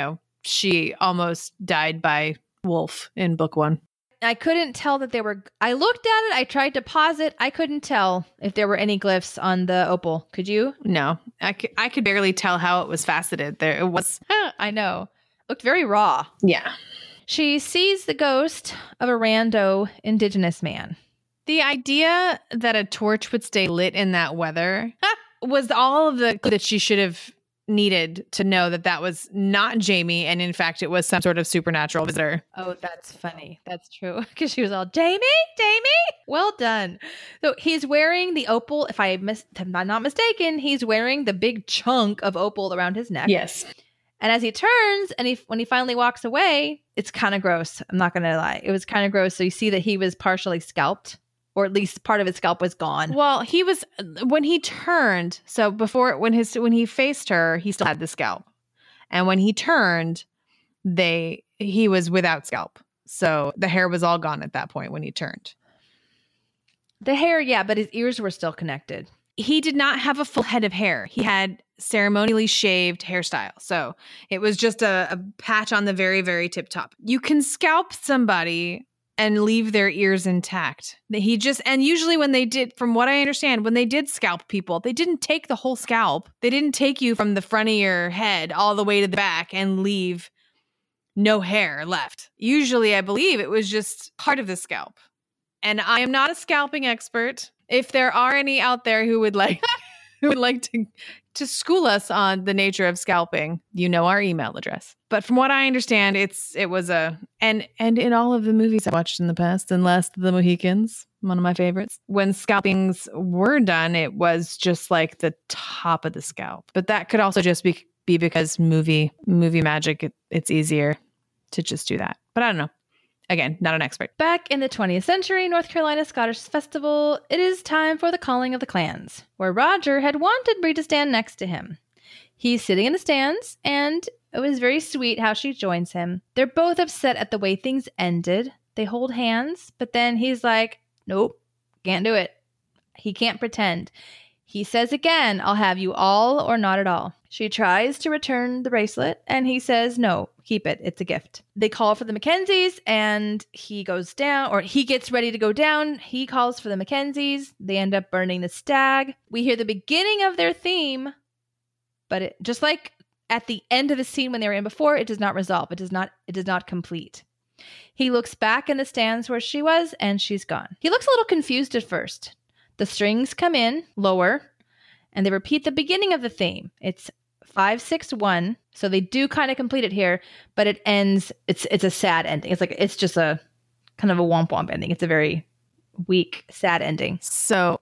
she almost died by wolf in book 1. I couldn't tell that I looked at it. I tried to pause it. I couldn't tell if there were any glyphs on the opal. Could you? No, I could barely tell how it was faceted. There it was. I know. Looked very raw. Yeah. She sees the ghost of a rando indigenous man. The idea that a torch would stay lit in that weather was all of the that she should have needed to know that was not Jamie, and in fact it was some sort of supernatural visitor. Oh, that's funny. That's true. Because she was all, Jamie? Well done. So he's wearing the opal. If I'm not mistaken, he's wearing the big chunk of opal around his neck. Yes. And as he turns and when he finally walks away, it's kind of gross. I'm not going to lie. It was kind of gross. So you see that he was partially scalped, or at least part of his scalp was gone. Well, he was, when he turned, so before, when he faced her, he still had the scalp. And when he turned, he was without scalp. So the hair was all gone at that point when he turned. The hair, yeah, but his ears were still connected. He did not have a full head of hair. He had ceremonially shaved hairstyle. So it was just a patch on the very, very tip top. You can scalp somebody and leave their ears intact. He just, and usually when they did, from what I understand, when they did scalp people, they didn't take the whole scalp. They didn't take you from the front of your head all the way to the back and leave no hair left. Usually, I believe it was just part of the scalp. And I am not a scalping expert. If there are any out there who would like to school us on the nature of scalping, you know our email address. But from what I understand, it was and in all of the movies I watched in the past, and Last of the Mohicans, one of my favorites, when scalpings were done, it was just like the top of the scalp. But that could also just be because movie magic, it's easier to just do that. But I don't know. Again, not an expert. Back in the 20th century, North Carolina Scottish Festival, it is time for the calling of the clans, where Roger had wanted Bree to stand next to him. He's sitting in the stands, and it was very sweet how she joins him. They're both upset at the way things ended. They hold hands, but then he's like, nope, can't do it. He can't pretend. He says again, I'll have you all or not at all. She tries to return the bracelet, and he says, no, keep it. It's a gift. They call for the Mackenzies, and he goes down, or he gets ready to go down. He calls for the Mackenzies. They end up burning the stag. We hear the beginning of their theme, but it, just like at the end of the scene when they were in before, it does not resolve. It does not complete. He looks back in the stands where she was, and she's gone. He looks a little confused at first. The strings come in lower, and they repeat the beginning of the theme. It's 5-6-1, so they do kind of complete it here, but it ends. It's a sad ending. It's just a kind of a womp womp ending. It's a very weak, sad ending. So,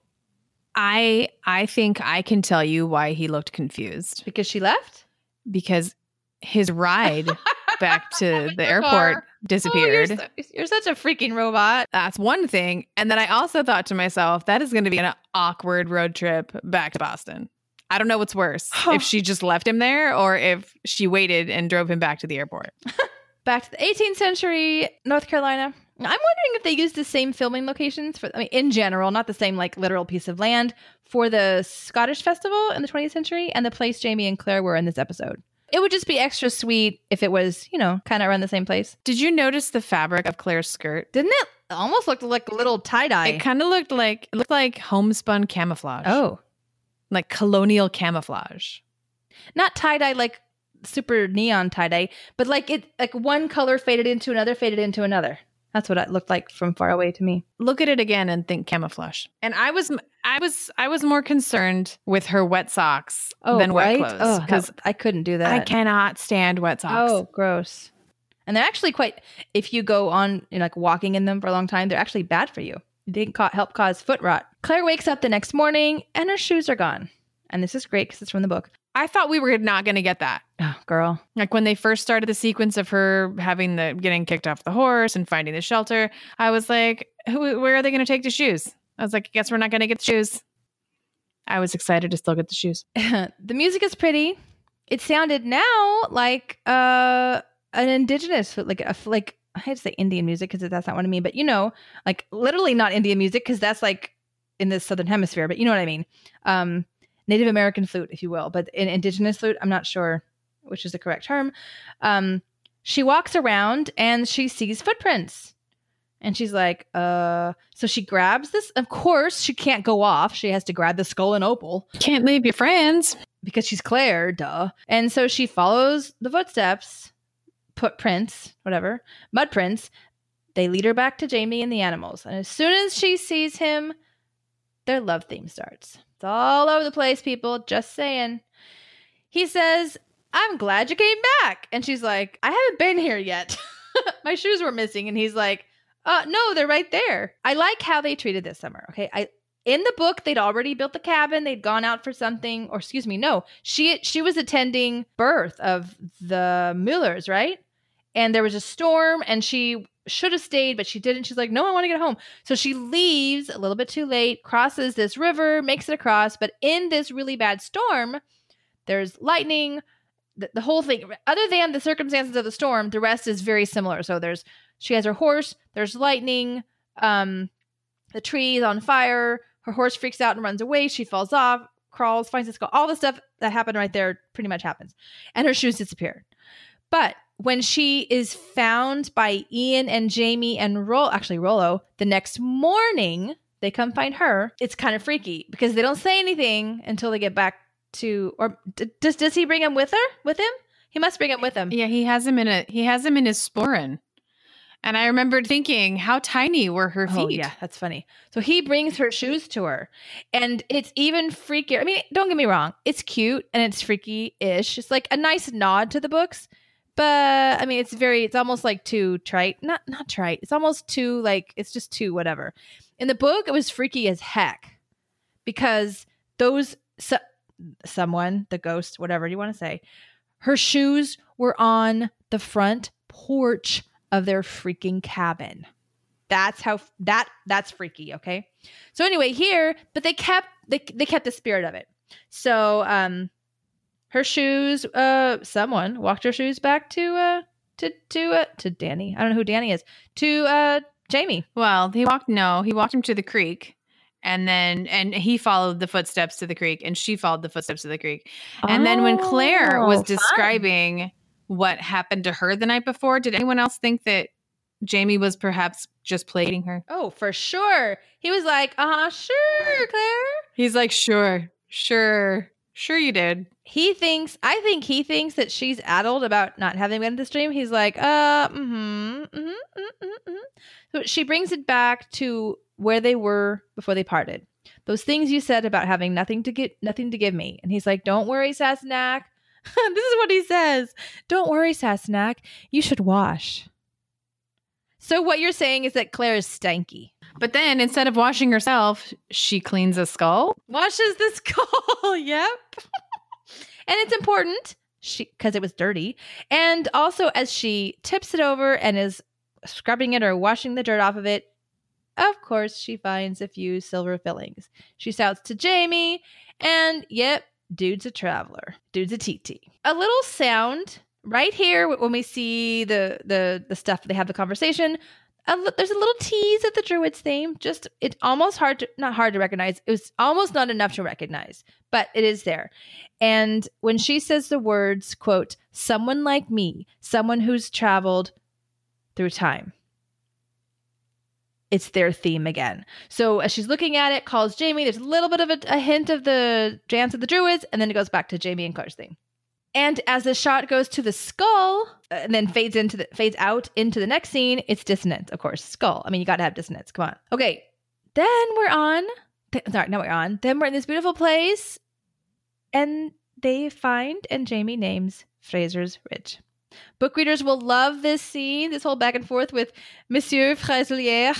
I think I can tell you why he looked confused. Because she left? Because his ride back to the airport disappeared. Oh, you're such a freaking robot. That's one thing. And then I also thought to myself, that is going to be an awkward road trip back to Boston. I don't know what's worse, if she just left him there or if she waited and drove him back to the airport. Back to the 18th century, North Carolina. I'm wondering if they used the same filming locations in general, not the same like literal piece of land, for the Scottish festival in the 20th century and the place Jamie and Claire were in this episode. It would just be extra sweet if it was, kind of around the same place. Did you notice the fabric of Claire's skirt? Didn't it almost look like a little tie-dye? It kind of looked like homespun camouflage. Oh. Like colonial camouflage. Not tie-dye like super neon tie-dye, but like one color faded into another. That's what it looked like from far away to me. Look at it again and think camouflage. And I was more concerned with her wet socks than wet clothes. Because I couldn't do that. I cannot stand wet socks. Oh, gross. And they're actually if you go on walking in them for a long time, they're actually bad for you. They can help cause foot rot. Claire wakes up the next morning and her shoes are gone. And this is great because it's from the book. I thought we were not going to get that. Oh, girl. Like when they first started the sequence of her getting kicked off the horse and finding the shelter, I was like, where are they going to take the shoes? I was like, I guess we're not going to get the shoes. I was excited to still get the shoes. The music is pretty. It sounded now like an indigenous, like I hate to say Indian music because that's not what I mean, but like literally not Indian music because that's like in the Southern Hemisphere, but you know what I mean. Native American flute, if you will, but in indigenous flute, I'm not sure which is the correct term. She walks around and she sees footprints and she's like, so she grabs this. Of course, she can't go off. She has to grab the skull and opal. Can't leave your friends. Because she's Claire, duh. And so she follows the footsteps, footprints, whatever, mud prints. They lead her back to Jamie and the animals. And as soon as she sees him, their love theme starts. It's all over the place, people. Just saying. He says, I'm glad you came back. And she's like, I haven't been here yet. My shoes were missing. And he's like, no, they're right there. I like how they treated this summer. Okay. In the book, they'd already built the cabin. They'd gone out for something, or excuse me, no, she was attending birth of the Müllers, right? And there was a storm and she should have stayed, but she didn't. She's like, no, I want to get home. So she leaves a little bit too late, crosses this river, makes it across. But in this really bad storm, there's lightning, the whole thing. Other than the circumstances of the storm, the rest is very similar. So she has her horse, there's lightning, the tree is on fire, her horse freaks out and runs away. She falls off, crawls, finds the skull. All the stuff that happened right there pretty much happens. And her shoes disappear. But when she is found by Ian and Jamie and Rollo the next morning, they come find her. It's kind of freaky because they don't say anything until they get back to, or does he bring him with him? He must bring him with him. Yeah, he has him in his sporran. And I remembered thinking, how tiny were her feet? Oh, yeah, that's funny. So he brings her shoes to her. And it's even freakier. I mean, don't get me wrong. It's cute and it's freaky-ish. It's like a nice nod to the books. But, I mean, it's almost like too trite. Not trite. It's almost too, like, it's just too whatever. In the book, it was freaky as heck. Because someone, the ghost, whatever you want to say, her shoes were on the front porch of their freaking cabin. That's freaky, okay? So anyway, here, but they kept the spirit of it. So her shoes, someone walked her shoes back to Danny. I don't know who Danny is. To Jamie. Well, he walked him to the creek. And he followed the footsteps to the creek, and she followed the footsteps to the creek. And then when Claire was describing what happened to her the night before, did anyone else think that Jamie was perhaps just plating her? Oh, for sure. He was like, sure, Claire. He's like, sure you did. I think he thinks that she's addled about not having been in the stream. He's like, So she brings it back to where they were before they parted. Those things you said about having nothing to give me. And he's like, don't worry, Sassenach. This is what he says. Don't worry, Sassenach. You should wash. So what you're saying is that Claire is stanky. But then instead of washing herself, she cleans a skull. Washes the skull. Yep. And it's important because it was dirty. And also as she tips it over and is scrubbing it or washing the dirt off of it, of course, she finds a few silver fillings. She shouts to Jamie, and yep, dude's a traveler. Dude's a TT. A little sound right here when we see the stuff they have the conversation. There's a little tease of the Druids theme. Just it's almost not hard to recognize. It was almost not enough to recognize, but it is there. And when she says the words, quote, "Someone like me, someone who's traveled through time." It's their theme again. So as she's looking at it, calls Jamie. There's a little bit of a hint of the dance of the Druids, and then it goes back to Jamie and Claire's theme. And as the shot goes to the skull, and then fades out into the next scene, it's dissonant, of course. Skull. I mean, you got to have dissonance. Come on. Okay. Then we're Then we're in this beautiful place, and they find and Jamie names Fraser's Ridge. Book readers will love this scene. This whole back and forth with Monsieur Fraiselier.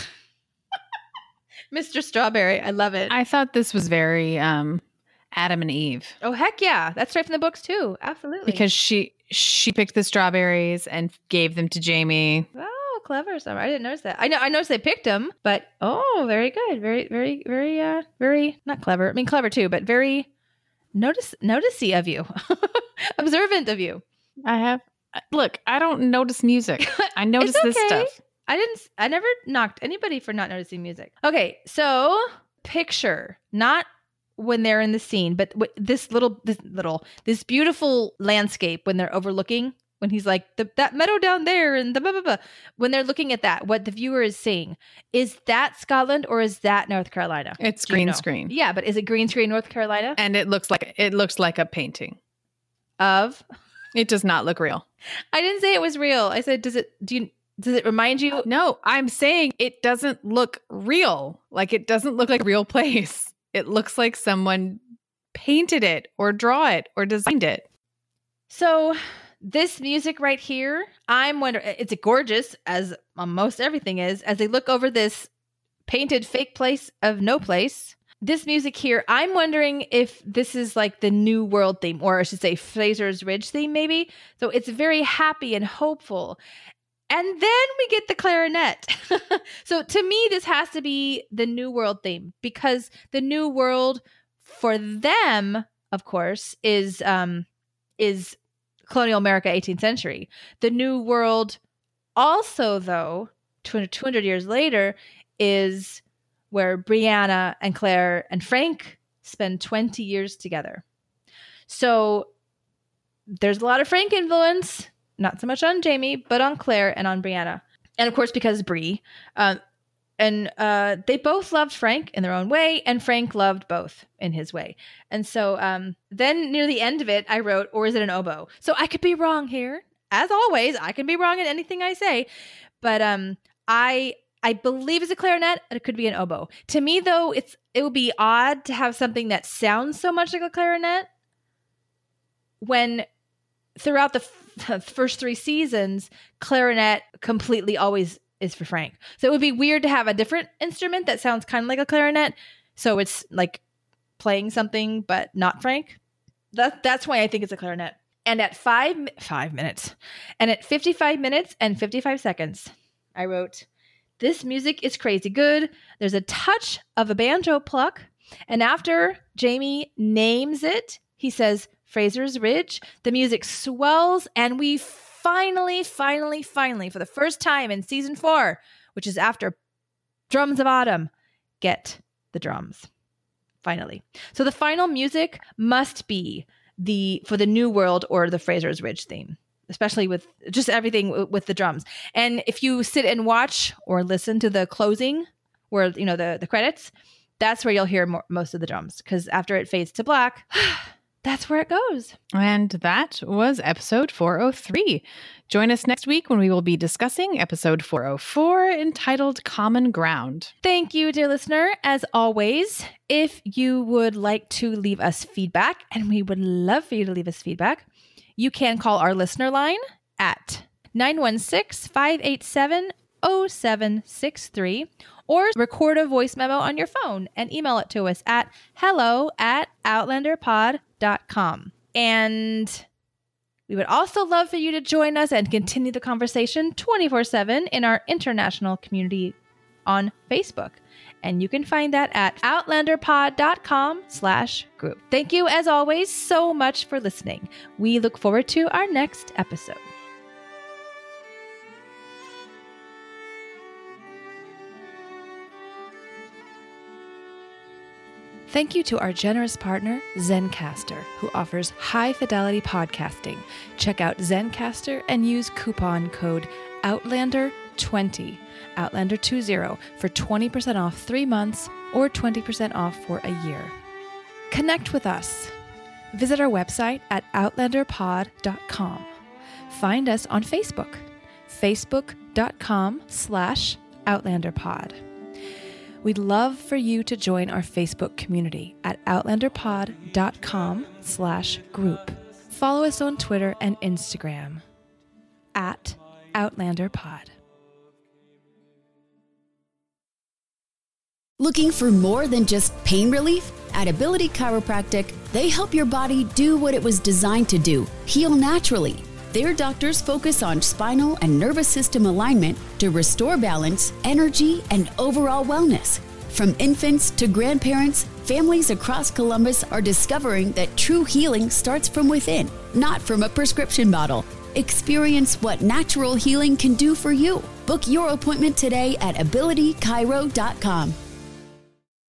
Mr. Strawberry. I love it. I thought this was very Adam and Eve. Oh, heck yeah. That's right from the books, too. Absolutely. Because she picked the strawberries and gave them to Jamie. Oh, clever. Summer. I didn't notice that. I noticed they picked them, but very good. Very, very, very, very, not clever. I mean, clever, too, but very noticey of you. Observant of you. Look, I don't notice music. I notice this stuff. I never knocked anybody for not noticing music. Okay, so picture, not when they're in the scene, but this beautiful landscape when they're overlooking, when he's like, that meadow down there and the blah, blah, blah. When they're looking at that, what the viewer is seeing, is that Scotland or is that North Carolina? It's green screen. Yeah, but is it green screen North Carolina? And it looks like a painting. Of? It does not look real. I didn't say it was real. I said, does it remind you? No, I'm saying it doesn't look real. Like it doesn't look like a real place. It looks like someone painted it or draw it or designed it. So this music right here, I'm wondering, it's gorgeous as most everything is, as they look over this painted fake place of no place. This music here, I'm wondering if this is like the New World theme, or I should say Fraser's Ridge theme, maybe. So it's very happy and hopeful. And then we get the clarinet. So to me, this has to be the New World theme, because the New World for them, of course, is colonial America, 18th century. The New World also, though, 200 years later, is where Brianna and Claire and Frank spend 20 years together. So there's a lot of Frank influence. not so much on Jamie, but on Claire and on Brianna. And of course, because Brie. They both loved Frank in their own way, and Frank loved both in his way. And so then near the end of it, I wrote, or is it an oboe? So I could be wrong here. As always, I can be wrong in anything I say. But I believe it's a clarinet, and it could be an oboe. To me, though, it would be odd to have something that sounds so much like a clarinet when throughout the first 3 seasons, clarinet completely always is for Frank. So it would be weird to have a different instrument that sounds kind of like a clarinet. So it's like playing something, but not Frank. That's why I think it's a clarinet. And at 5 minutes, and at 55 minutes and 55 seconds, I wrote, this music is crazy good. There's a touch of a banjo pluck. And after Jamie names it, he says, Fraser's Ridge, the music swells, and we finally, for the first time in season 4, which is after Drums of Autumn, get the drums. Finally. So the final music must be for the New World or the Fraser's Ridge theme, especially with just everything with the drums. And if you sit and watch or listen to the closing, where, you know, the credits, that's where you'll hear most of the drums, because after it fades to black, that's where it goes. And that was episode 403. Join us next week when we will be discussing episode 404, entitled Common Ground. Thank you, dear listener. As always, if you would like to leave us feedback, and we would love for you to leave us feedback, you can call our listener line at 916-587-0763, or record a voice memo on your phone and email it to us at hello@outlanderpod.com. And we would also love for you to join us and continue the conversation 24/7 in our international community on Facebook. And you can find that at outlanderpod.com/group. Thank you, as always, so much for listening. We look forward to our next episode. Thank you to our generous partner, Zencastr, who offers high-fidelity podcasting. Check out Zencastr and use coupon code OUTLANDER20, OUTLANDER20, for 20% off 3 months or 20% off for a year. Connect with us. Visit our website at outlanderpod.com. Find us on Facebook, facebook.com/outlanderpod. We'd love for you to join our Facebook community at outlanderpod.com/group. Follow us on Twitter and Instagram at OutlanderPod. Looking for more than just pain relief? At Ability Chiropractic, they help your body do what it was designed to do, heal naturally. Their doctors focus on spinal and nervous system alignment to restore balance, energy, and overall wellness. From infants to grandparents, families across Columbus are discovering that true healing starts from within, not from a prescription bottle. Experience what natural healing can do for you. Book your appointment today at abilitychiro.com.